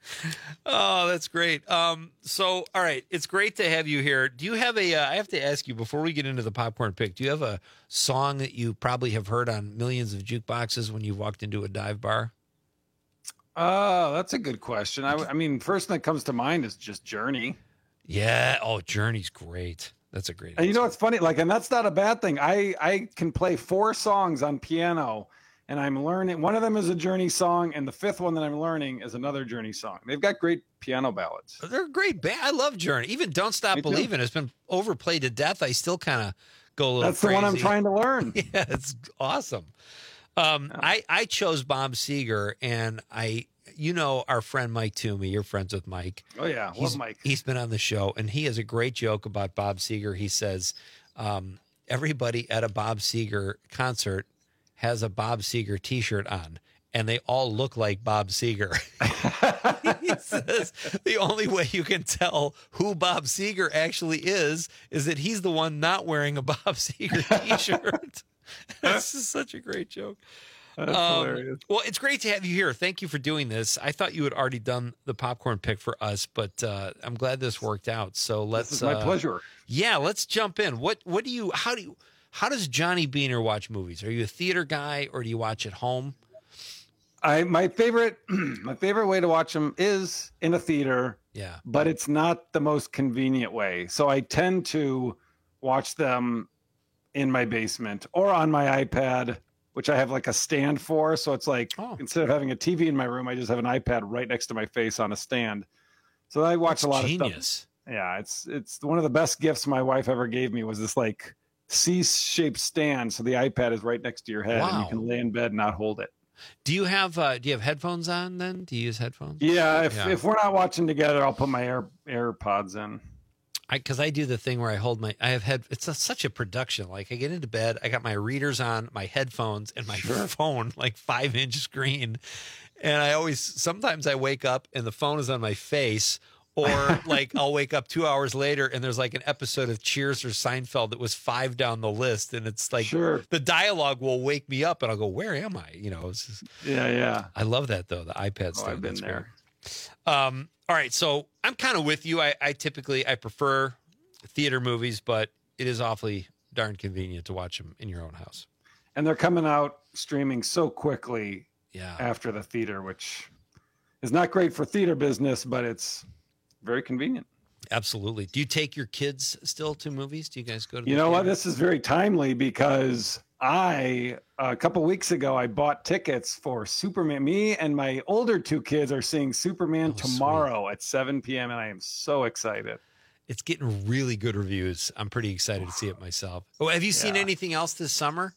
Oh, that's great. Um, so, all right, it's great to have you here. Do you have a? Uh, I have to ask you before we get into the popcorn pick. Do you have a song that you probably have heard on millions of jukeboxes when you walked into a dive bar? uh, that's a good question. I, I mean, first thing that comes to mind is just Journey. Yeah. Oh, Journey's great. That's a great. And you know what's funny? Like, and that's not a bad thing. I I can play four songs on piano, and I'm learning. One of them is a Journey song, and the fifth one that I'm learning is another Journey song. They've got great piano ballads. They're a great band. I love Journey. Even Don't Stop Me too. Believing has been overplayed to death. I still kind of go a little. That's the one I'm crazy. trying to learn. Yeah, it's awesome. Um, I I chose Bob Seger, and I. You know our friend Mike Toomey. You're friends with Mike. Oh yeah, love He's, Mike. He's been on the show, and he has a great joke about Bob Seger. He says, um, everybody at a Bob Seger concert has a Bob Seger T-shirt on, and they all look like Bob Seger. He says the only way you can tell who Bob Seger actually is is that he's the one not wearing a Bob Seger T-shirt. That's just such a great joke. That's Um, hilarious. Well, it's great to have you here. Thank you for doing this. I thought you had already done the popcorn pick for us, but uh, I'm glad this worked out. So let's. This is my uh, pleasure. Yeah, let's jump in. What What do you? How do you? How does Johnny Beaner watch movies? Are you a theater guy or do you watch at home? I my favorite my favorite way to watch them is in a theater. Yeah. But it's not the most convenient way. So I tend to watch them in my basement or on my iPad, which I have like a stand for. So it's like Oh. instead of having a T V in my room, I just have an iPad right next to my face on a stand. So I watch That's a lot of genius. stuff. Yeah, it's it's one of the best gifts my wife ever gave me was this like C-shaped stand. So the iPad is right next to your head and Wow. you can lay in bed and not hold it. Do you have uh, Do you have headphones on? Then do you use headphones? Yeah, if, Yeah. if we're not watching together, I'll put my Air AirPods in. I because I do the thing where I hold my I have head. It's a, such a production. Like I get into bed, I got my readers on, my headphones, and my sure. phone, like five inch screen. And I always sometimes I wake up and the phone is on my face, or like I'll wake up two hours later and there's like an episode of Cheers or Seinfeld that was five down the list, and it's like sure. the dialogue will wake me up and I'll go, "Where am I?" You know. It's just, yeah, yeah. I love that though. The iPad stuff. Oh, I've been That's there. Great. Um. All right, so I'm kind of with you. I, I typically I prefer theater movies, but it is awfully darn convenient to watch them in your own house. And they're coming out streaming so quickly yeah. after the theater, which is not great for theater business, but it's very convenient. Absolutely. Do you take your kids still to movies? Do you guys go to the You know theater? what? This is very timely because I, a couple weeks ago, I bought tickets for Superman. Me and my older two kids are seeing Superman oh, tomorrow sweet. at seven p.m. and I am so excited. It's getting really good reviews. I'm pretty excited to see it myself. Oh, have you seen Yeah. anything else this summer?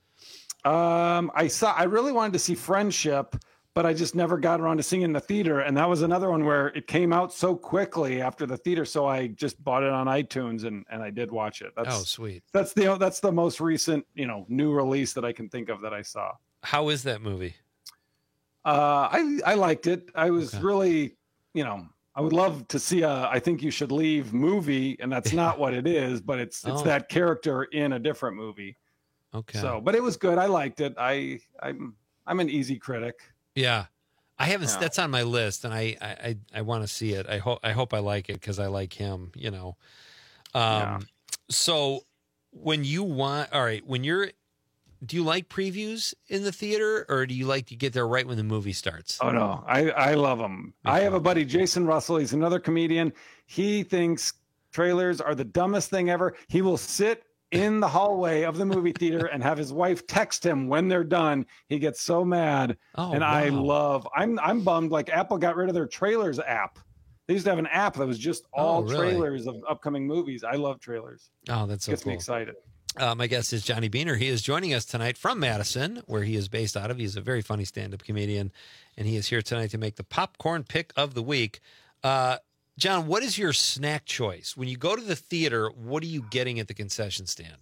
Um, I saw. I really wanted to see Friendship, but I just never got around to seeing it in the theater. And that was another one where it came out so quickly after the theater, so I just bought it on iTunes and and I did watch it. That's, oh, sweet. That's the that's the most recent, you know, new release that I can think of that I saw. How is that movie? Uh, I I liked it. I was Okay. really, you know, I would love to see a I Think You Should Leave movie, and that's not what it is, but it's it's Oh. that character in a different movie. Okay. So, but it was good. I liked it. I I'm I'm an easy critic. Yeah, I haven't. Yeah. That's on my list, and I I I, I want to see it. I hope I hope I like it because I like him. You know. Um. Yeah. So when you want, all right, when you're, do you like previews in the theater, or do you like to get there right when the movie starts? Oh no, I I love them. I have a buddy, Jason Russell. He's another comedian. He thinks trailers are the dumbest thing ever. He will sit in the hallway of the movie theater and have his wife text him when they're done. He gets so mad. Oh, and I wow. love. I'm I'm bummed. Like Apple got rid of their trailers app. They used to have an app that was just all Oh, really? trailers of upcoming movies. I love trailers. Oh, that's so Gets cool. me excited. Uh, my guest is Johnny Beaner. He is joining us tonight from Madison, where he is based out of. He's a very funny stand-up comedian, and he is here tonight to make the popcorn pick of the week. Uh, John, what is your snack choice? When you go to the theater, what are you getting at the concession stand?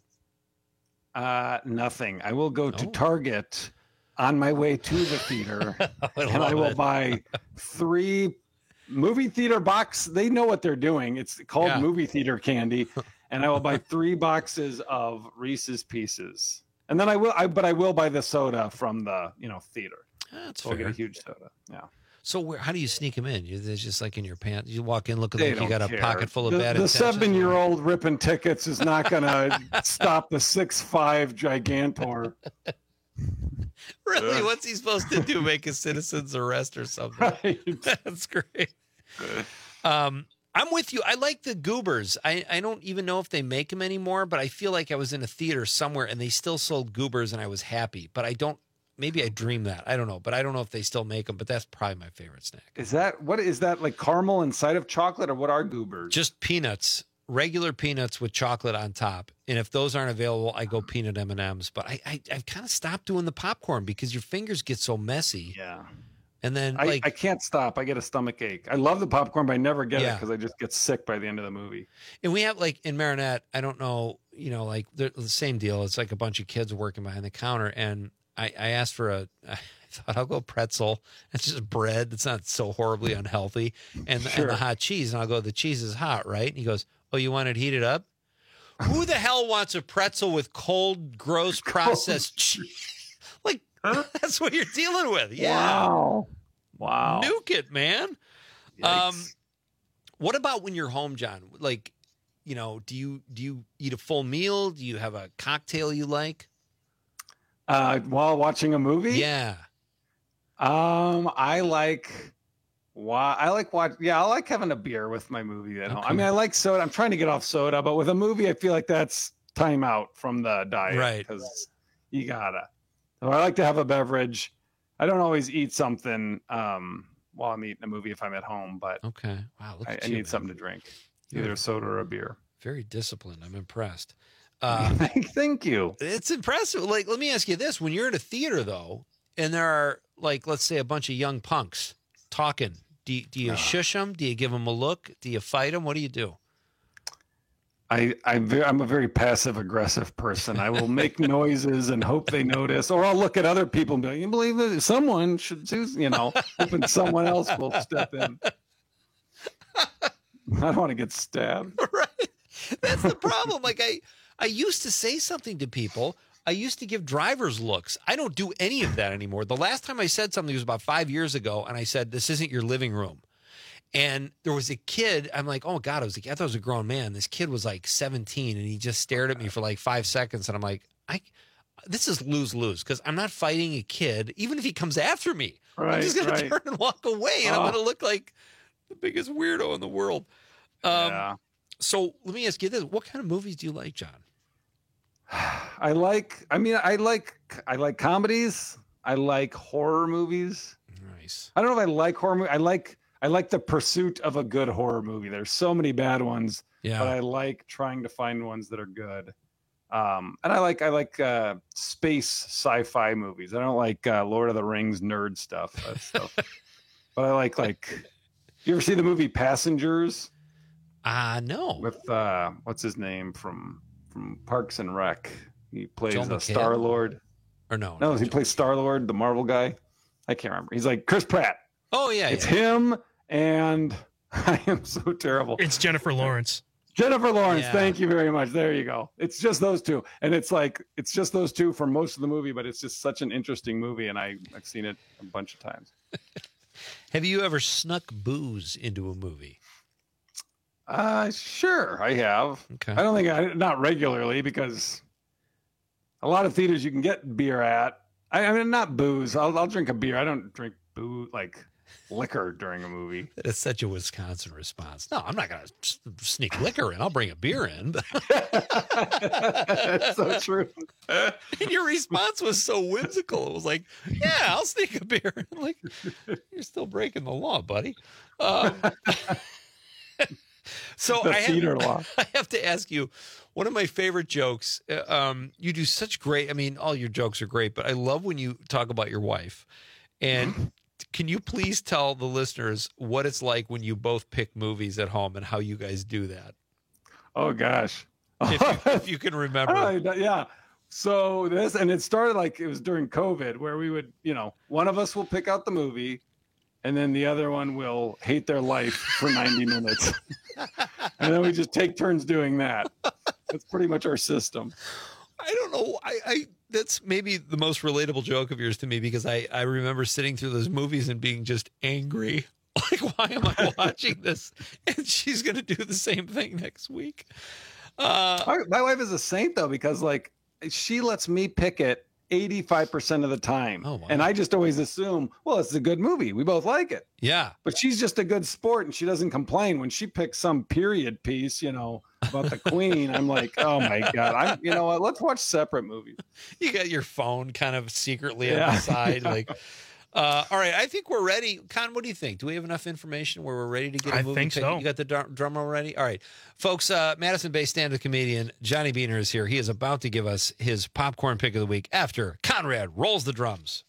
Uh, nothing. I will go to Oh. Target on my way to the theater, I and I love will it. buy three movie theater box. They know what they're doing. It's called Yeah. movie theater candy, and I will buy three boxes of Reese's Pieces, and then I will. I but I will buy the soda from the you know theater. That's So I'll get fair. a huge soda. Yeah. So where, how do you sneak them in? You, they're just like in your pants. You walk in, looking They like you don't got a care. pocket full of the, bad the intentions. seven-year-old ripping tickets is not going to stop the six five Gigantor. Really? What's he supposed to do? Make a citizen's arrest or something? Right. That's great. Um, I'm with you. I like the Goobers. I, I don't even know if they make them anymore, but I feel like I was in a theater somewhere and they still sold Goobers and I was happy. But I don't. Maybe I dreamed that. I don't know. But I don't know if they still make them. But that's probably my favorite snack. Is that what is that like caramel inside of chocolate, or what are Goobers? Just peanuts, regular peanuts with chocolate on top. And if those aren't available, I go peanut M and M's. But I, I I've kind of stopped doing the popcorn because your fingers get so messy. Yeah. And then I, like I can't stop. I get a stomach ache. I love the popcorn, but I never get it Yeah. because I just get sick by the end of the movie. And we have like in Marinette, I don't know, you know, like they're the same deal. It's like a bunch of kids working behind the counter. And I, I asked for a, I thought I'll go pretzel. It's just bread. It's not so horribly unhealthy. And, the- and Sure. the hot cheese. And I'll go, the cheese is hot, right? And he goes, oh, you want it heated up? Who the hell wants a pretzel with cold, gross processed cheese? Like, that's what you're dealing with. Yeah. Wow. Wow. Nuke it, man. Um, what about when you're home, John? Like, you know, do you do you eat a full meal? Do you have a cocktail you like? Uh, while watching a movie? Yeah. Um, I like why I like watch yeah, I like having a beer with my movie at home. I Okay. mean, I like soda. I'm trying to get off soda, but with a movie, I feel like that's time out from the diet. Right. Because you gotta. So I like to have a beverage. I don't always eat something um while I'm eating a movie if I'm at home, but Okay. Wow. Look I, at I you, need man. something to drink. You're Either a soda or a beer. very disciplined. I'm impressed. Uh, Thank you. it's impressive. Like, let me ask you this: when you're in a theater, though, and there are like, let's say, a bunch of young punks talking, do you, do you shush them? Do you give them a look? Do you fight them? What do you do? I, I'm, very, I'm a very passive aggressive person. I will make noises and hope they notice, or I'll look at other people and be like, you believe it? Someone should do, you know, hoping someone else will step in. I don't want to get stabbed. Right. That's the problem. Like I, I used to say something to people. I used to give driver's looks. I don't do any of that anymore. The last time I said something was about five years ago, and I said, this isn't your living room. And there was a kid. I'm like, oh God, I was like, I thought it was a grown man. This kid was like seventeen, and he just stared at me for like five seconds. And I'm like, I, this is lose lose because I'm not fighting a kid, even if he comes after me. Right, I'm just gonna right. turn and walk away, and Oh. I'm gonna look like the biggest weirdo in the world. Um, Yeah. So let me ask you this: what kind of movies do you like, John? I like, I mean, I like, I like comedies. I like horror movies. Nice. I don't know if I like horror movies. I like, I like the pursuit of a good horror movie. There's so many bad ones, Yeah. but I like trying to find ones that are good. Um, and I like, I like uh, space sci-fi movies. I don't like uh, Lord of the Rings nerd stuff. That stuff. But I like, like, you ever see the movie Passengers? Uh no. With uh, what's his name from from Parks and Rec? He plays Joel a McHale? Star Lord. Or no? No, he plays Star Lord, the Marvel guy. I can't remember. He's like Chris Pratt. Oh yeah, It's yeah. him, and I am so terrible. It's Jennifer Lawrence. Jennifer Lawrence, Yeah. thank you very much. There you go. It's just those two. And it's like, it's just those two for most of the movie, but it's just such an interesting movie. And I, I've seen it a bunch of times. Have you ever snuck booze into a movie? Uh, sure, I have. Okay. I don't think I, not regularly because a lot of theaters you can get beer at. I, I mean, not booze. I'll, I'll drink a beer. I don't drink booze, like liquor during a movie. That is such a Wisconsin response. No, I'm not going to sneak liquor in. I'll bring a beer in. That's so true. And your response was so whimsical. It was like, yeah, I'll sneak a beer. I'm like, you're still breaking the law, buddy. Um, so The I theater have, law. I have to ask you, one of my favorite jokes. uh, Um, you do such great. I mean, all your jokes are great, but I love when you talk about your wife. And can you please tell the listeners what it's like when you both pick movies at home and how you guys do that? Oh gosh. If you, if you can remember. Oh, yeah. So this, and it started like it was during COVID where we would, you know, one of us will pick out the movie and then the other one will hate their life for ninety minutes. And then we just take turns doing that. That's pretty much our system. I don't know. I, I that's maybe the most relatable joke of yours to me because I, I remember sitting through those movies and being just angry. Like, why am I watching this? And she's going to do the same thing next week. Uh, my, my wife is a saint though, because like she lets me pick it eighty-five percent of the time. Oh, wow. And I just always assume, well, it's a good movie. We both like it. Yeah. But she's just a good sport and she doesn't complain when she picks some period piece, you know, about the Queen. I'm like, oh my God, I'm, you know what? Let's watch separate movies. You got your phone kind of secretly Yeah. on the side. Like, uh, all right, I think we're ready. Con, what do you think? Do we have enough information where we're ready to get a I movie think pick? so. You got the drum, drum roll ready? All right, folks, uh, Madison-Bay stand-up comedian Johnny Beaner is here. He is about to give us his popcorn pick of the week after Conrad rolls the drums.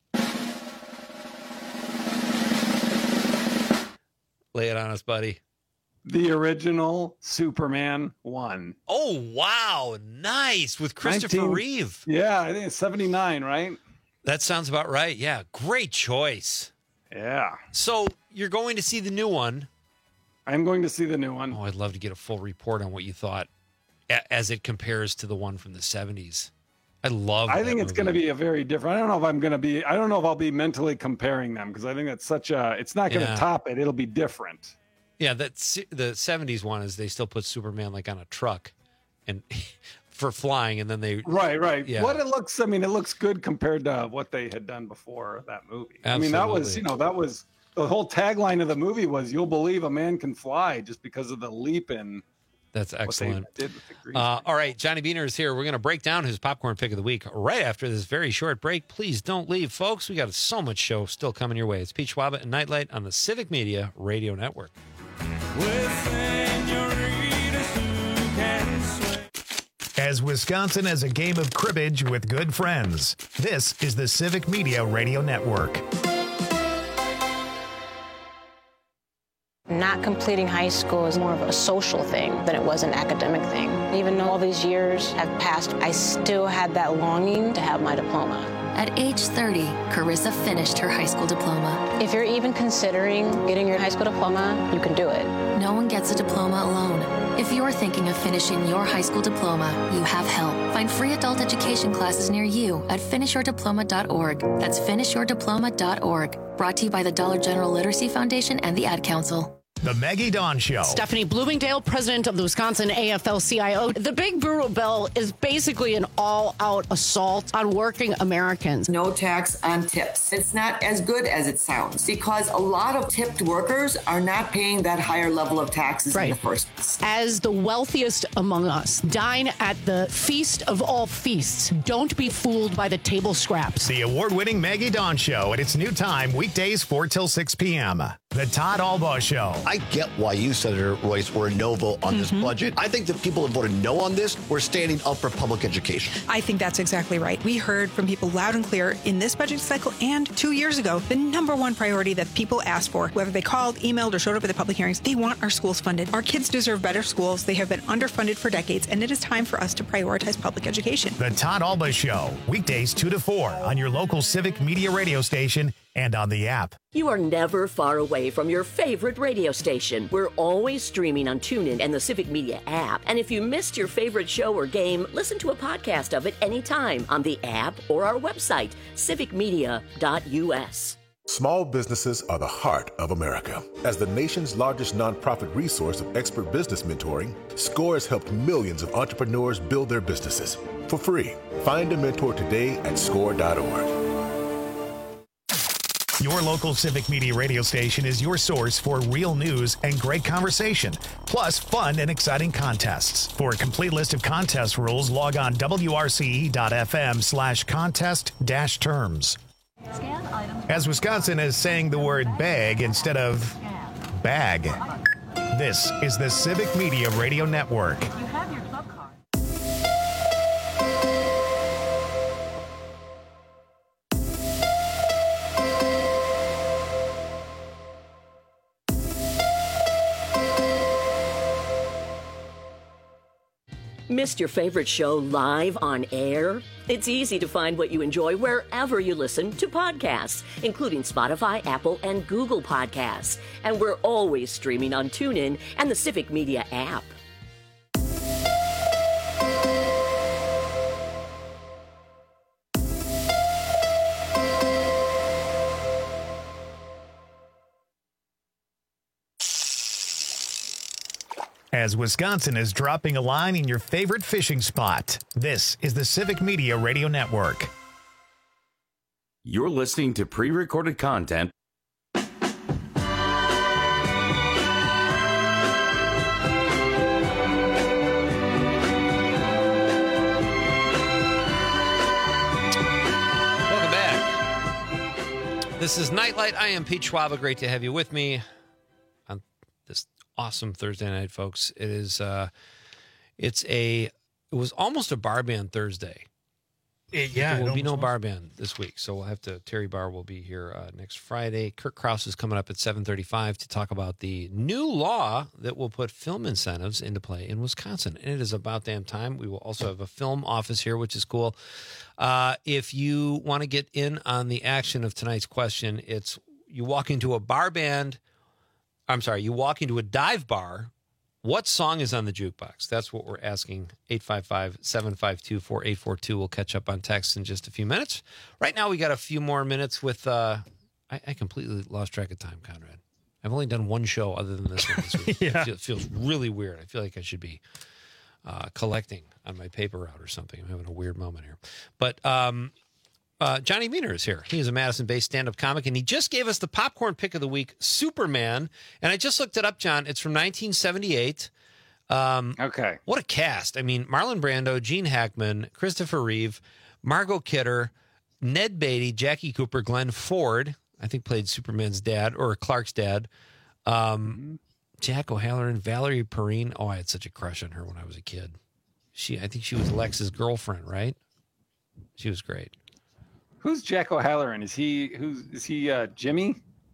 Lay it on us, buddy. The original Superman one. Oh, wow. Nice. With Christopher nineteen Reeve. Yeah, I think it's seventy-nine, right? That sounds about right. Yeah. Great choice. Yeah. So you're going to see the new one. I'm going to see the new one. Oh, I'd love to get a full report on what you thought a- as it compares to the one from the seventies. I love I that think it's movie. going to be a very different. I don't know if I'm going to be, I don't know if I'll be mentally comparing them because I think that's such a, it's not going to Yeah. top it. It'll be different. Yeah, that's the seventies one is they still put Superman like on a truck and for flying, and then they Right, right. Yeah. What it looks, I mean, it looks good compared to what they had done before that movie. I mean, that was, Absolutely. you know, that was the whole tagline of the movie was "You'll believe a man can fly" just because of the leap in. That's what they excellent. did with the grease. Uh, all right, Johnny Beaner is here. We're going to break down his popcorn pick of the week right after this very short break. Please don't leave, folks. We got so much show still coming your way. It's Pete Schwaba and Nightlight on the Civic Media Radio Network. As Wisconsin as a game of cribbage with good friends. This is the Civic Media Radio Network. not completing high school is more of a social thing than it was an academic thing. Even though all these years have passed, I still had that longing to have my diploma. At age thirty, Carissa finished her high school diploma. If you're even considering getting your high school diploma, you can do it. No one gets a diploma alone. If you're thinking of finishing your high school diploma, you have help. Find free adult education classes near you at finish your diploma dot org. That's finish your diploma dot org. Brought to you by the Dollar General Literacy Foundation and the Ad Council. The Maggie Dawn Show. Stephanie Bloomingdale, president of the Wisconsin A F L C I O. The Big Brutal Bill is basically an all-out assault on working Americans. No tax on tips. It's not as good as it sounds because a lot of tipped workers are not paying that higher level of taxes Right. in the first place. As the wealthiest among us, dine at the feast of all feasts. Don't be fooled by the table scraps. The award-winning Maggie Dawn Show at its new time, weekdays four till six p.m. The Todd Albaugh Show. I get why you, Senator Royce, were a no vote on this budget. I think the people that voted no on this were standing up for public education. I think that's exactly right. We heard from people loud and clear in this budget cycle and two years ago, the number one priority that people asked for, whether they called, emailed, or showed up at the public hearings, they want our schools funded. Our kids deserve better schools. They have been underfunded for decades, and it is time for us to prioritize public education. The Todd Albaugh Show, weekdays two to four on your local Civic Media radio station and on the app. You are never far away from your favorite radio station. We're always streaming on TuneIn and the Civic Media app. And if you missed your favorite show or game, listen to a podcast of it anytime on the app or our website, civic media dot u s. Small businesses are the heart of America. As the nation's largest nonprofit resource of expert business mentoring, SCORE has helped millions of entrepreneurs build their businesses for free. Find a mentor today at score dot org. Your local Civic Media radio station is your source for real news and great conversation, plus fun and exciting contests. For a complete list of contest rules, log on W R C E dot F M slash contest dash terms. As Wisconsin is saying the word bag instead of bag, this is the Civic Media Radio Network. Missed your favorite show live on air? It's easy to find what you enjoy wherever you listen to podcasts, including Spotify, Apple, and Google Podcasts. And we're always streaming on TuneIn and the Civic Media app. As Wisconsin is dropping a line in your favorite fishing spot, this is the Civic Media Radio Network. You're listening to pre-recorded content. Welcome back. This is Nightlight. I am Pete Schwaba. Great to have you with me on this awesome Thursday night, folks. It is uh it's a it was almost a bar band Thursday. It, yeah, there will it be no almost bar band this week, so we'll have to Terry Barr will be here uh, next Friday. Kirk Krause is coming up at seven thirty-five to talk about the new law that will put film incentives into play in Wisconsin. And it is about damn time. We will also have a film office here, which is cool. Uh, if you want to get in on the action of tonight's question, it's you walk into a bar band I'm sorry, you walk into a dive bar, what song is on the jukebox? That's what we're asking. eight five five, seven five two, four eight four two. We'll catch up on text in just a few minutes. Right now, we got a few more minutes with, uh, I, I completely lost track of time, Conrad. I've only done one show other than this one this week. Yeah. It feels, feels really weird. I feel like I should be uh, collecting on my paper route or something. I'm having a weird moment here. But um, uh, Johnny Meaner is here. He is a Madison-based stand-up comic, and he just gave us the popcorn pick of the week, Superman. And I just looked it up, John. It's from nineteen seventy-eight. Um, okay. What a cast. I mean, Marlon Brando, Gene Hackman, Christopher Reeve, Margot Kidder, Ned Beatty, Jackie Cooper, Glenn Ford, I think played Superman's dad or Clark's dad. Um, Jack O'Halloran, Valerie Perrine. Oh, I had such a crush on her when I was a kid. She, I think she was Lex's girlfriend, right? She was great. Who's Jack O'Halloran? Is he who's is he uh, Jimmy?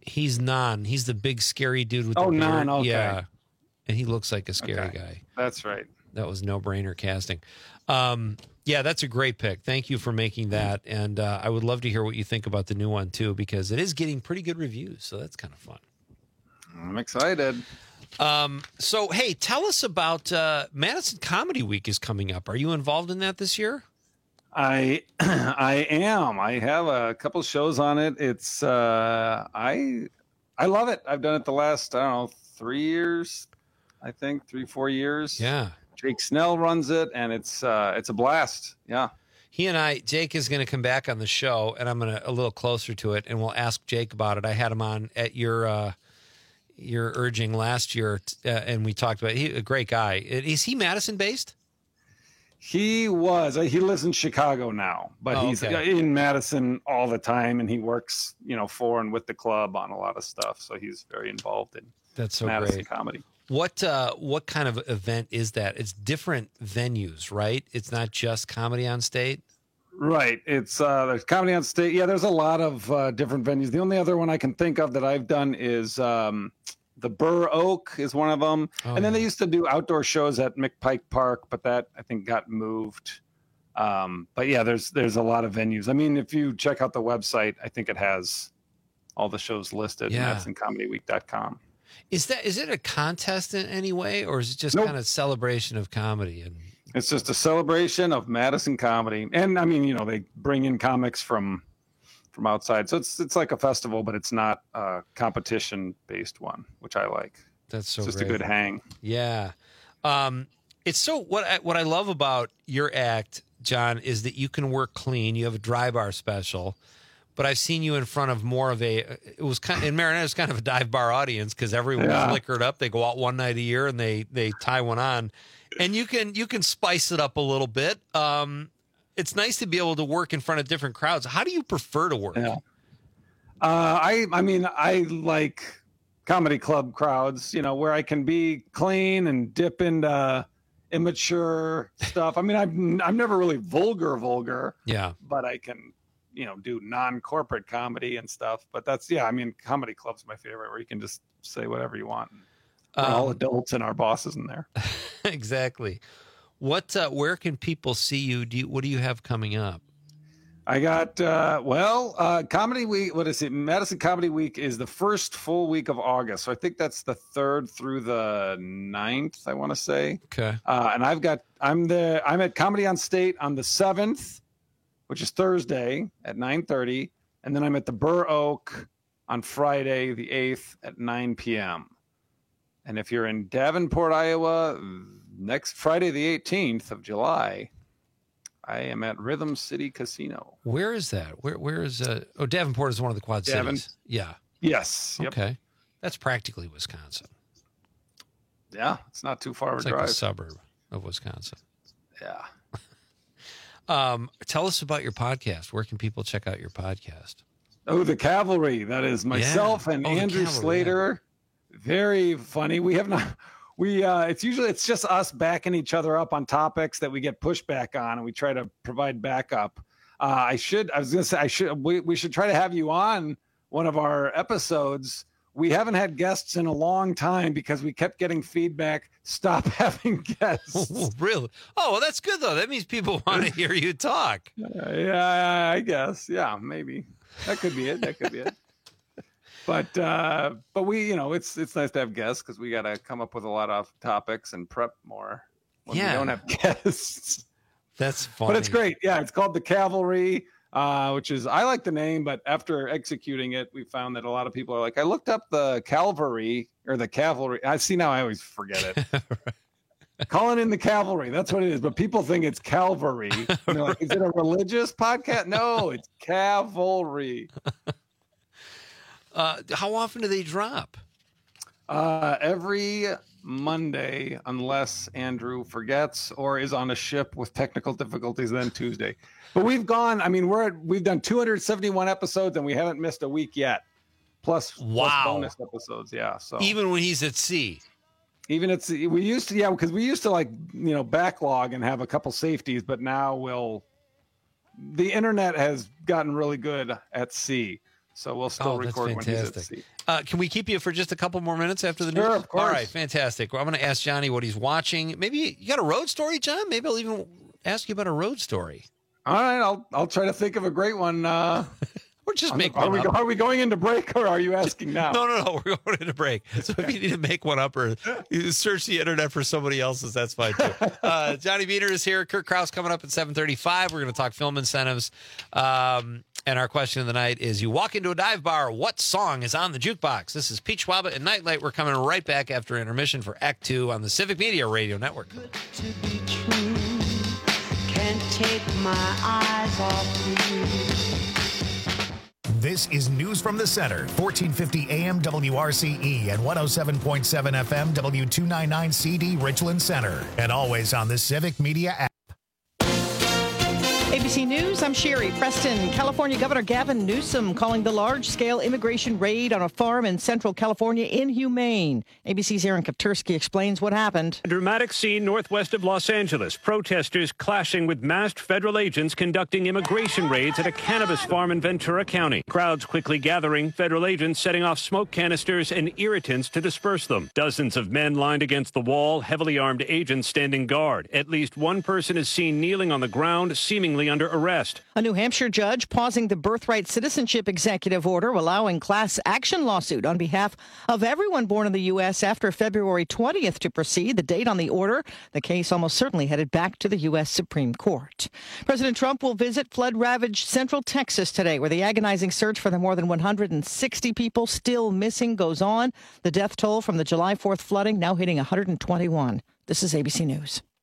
He's Non. He's the big scary dude with Oh, the beard. Non, okay. Yeah, and he looks like a scary Okay. guy. That's right. That was no brainer casting. Um, yeah, that's a great pick. Thank you for making that, and uh, I would love to hear what you think about the new one too, because it is getting pretty good reviews. So that's kind of fun. I'm excited. Um, so hey, tell us about uh, Madison Comedy Week is coming up. Are you involved in that this year? I I am. I have a couple shows on it. It's uh, I I love it. I've done it the last I don't know three years, I think three four years. Yeah. Jake Snell runs it, and it's uh, it's a blast. Yeah. He and I, Jake is going to come back on the show, and I'm going to a little closer to it, and we'll ask Jake about it. I had him on at your uh, your urging last year, uh, and we talked about it. He a great guy. Is he Madison based? He was. He lives in Chicago now, but Oh, he's okay. in Madison all the time, and he works, you know, for and with the club on a lot of stuff. So he's very involved in That's so Madison great. comedy. What uh, what kind of event is that? It's different venues, right? It's not just Comedy on State. Right. It's uh, there's comedy on state. Yeah, there's a lot of uh, different venues. The only other one I can think of that I've done is um, the Burr Oak is one of them, Oh, and then yeah. they used to do outdoor shows at McPike Park, but that I think got moved. Um, but yeah, there's there's a lot of venues. I mean, if you check out the website, I think it has all the shows listed. Yeah. And that's in comedy week dot com. Is that is it a contest in any way, or is it just Nope. kind of celebration of comedy? And It's just a celebration of Madison comedy, and I mean, you know, they bring in comics from from outside, so it's it's like a festival, but it's not a competition based one, which I like. That's so it's just great. a good hang. Yeah. Um, it's so what I, what I love about your act, John, is that you can work clean. You have a dry bar special, but I've seen you in front of more of a. It was kind of, in Marinette, it's kind of a dive bar audience because everyone's Yeah. liquored up. They go out one night a year and they they tie one on, and you can you can spice it up a little bit. Um, it's nice to be able to work in front of different crowds. How do you prefer to work? Yeah. Uh, I I mean, I like comedy club crowds, you know, where I can be clean and dip into immature stuff. I mean, I'm I'm never really vulgar vulgar, Yeah. but I can, you know, do non-corporate comedy and stuff. But that's yeah, I mean, comedy club's my favorite, where you can just say whatever you want. We're all Um, adults and our bosses in there. Exactly. What? Uh, where can people see you? Do you, what do you have coming up? I got uh well, uh Comedy Week, what is it? Madison Comedy Week is the first full week of August. So I think that's the third through the ninth, I want to say. Okay. Uh and I've got I'm the I'm at Comedy on State on the seventh, which is Thursday at nine thirty, and then I'm at the Burr Oak on Friday the eighth at nine p.m. And if you're in Davenport, Iowa, next Friday the eighteenth of July, I am at Rhythm City Casino. Where is that? Where where is uh oh Davenport is one of the Quad Davin- Cities. Yeah. Yes. Yep. Okay. That's practically Wisconsin. Yeah, it's not too far of a It's like drive. a suburb of Wisconsin. Yeah. Um, tell us about your podcast. Where can people check out your podcast? Oh, the Cavalry. That is myself Yeah. and Oh, the Andrew Cavalry, Slater. Very funny. We have not. We uh, it's usually it's just us backing each other up on topics that we get pushback on, and we try to provide backup. Uh, I should. I was gonna say I should. We we should try to have you on one of our episodes. We haven't had guests in a long time because we kept getting feedback. Stop having guests. Oh, really? Oh, well, that's good though. That means people want to hear you talk. Uh, yeah, I guess. Yeah, maybe that could be it. That could be it. But uh, but we, you know, it's it's nice to have guests because we got to come up with a lot of topics and prep more when Yeah. we don't have guests. That's funny. But it's great. Yeah, it's called the Cavalry, uh, which is I like the name, but after executing it, we found that a lot of people are like, I looked up the Cavalry or the Cavalry. I see now. I always forget it. Calling in the Cavalry. That's what it is. But people think it's Calvary. And they're like, is it a religious podcast? No, it's Cavalry. Uh, how often do they drop? Uh, every Monday, unless Andrew forgets or is on a ship with technical difficulties, then Tuesday. But we've gone. I mean, we're at, we've done two hundred seventy-one episodes, and we haven't missed a week yet. Plus, plus Wow. bonus episodes. Yeah. So Even when he's at sea. even it's we used to yeah because we used to like you know backlog and have a couple safeties, but now we'll the internet has gotten really good at sea. So we'll still Oh, that's record when he's at fantastic. sea. Uh, can we keep you for just a couple more minutes after the Sure, news? of course. All right, fantastic. Well, I'm going to ask Johnny what he's watching. Maybe you got a road story, John? Maybe I'll even ask you about a road story. All right, I'll I'll try to think of a great one. Uh, or just I'm- make are one we, up. Are we going into break, or are you asking now? No, no, no. We're going into break. So if you need to make one up or you search the internet for somebody else's, that's fine too. Uh, Johnny Beaner is here. Kurt Krause coming up at seven thirty-five. We're going to talk film incentives. Um, and our question of the night is, you walk into a dive bar, what song is on the jukebox? This is Pete Schwaba and Nightlight. We're coming right back after intermission for Act Two on the Civic Media Radio Network. To be true, can't take my eyes off you. This is News from the Center, fourteen fifty A M W R C E and one oh seven point seven F M W two ninety-nine C D Richland Center, and always on the Civic Media app. A B C News, I'm Sherry Preston. California Governor Gavin Newsom calling the large-scale immigration raid on a farm in central California inhumane. A B C's Aaron Kaptursky explains what happened. A dramatic scene northwest of Los Angeles. Protesters clashing with masked federal agents conducting immigration raids at a cannabis farm in Ventura County. Crowds quickly gathering, federal agents setting off smoke canisters and irritants to disperse them. Dozens of men lined against the wall, heavily armed agents standing guard. At least one person is seen kneeling on the ground, seemingly under arrest. A New Hampshire judge pausing the birthright citizenship executive order allowing class action lawsuit on behalf of everyone born in the U S after February twentieth to proceed. The date on the order, the case almost certainly headed back to the U S Supreme Court. President Trump will visit flood-ravaged Central Texas today, where the agonizing search for the more than one hundred sixty people still missing goes on. The death toll from the July fourth flooding now hitting one hundred twenty-one. This is A B C News.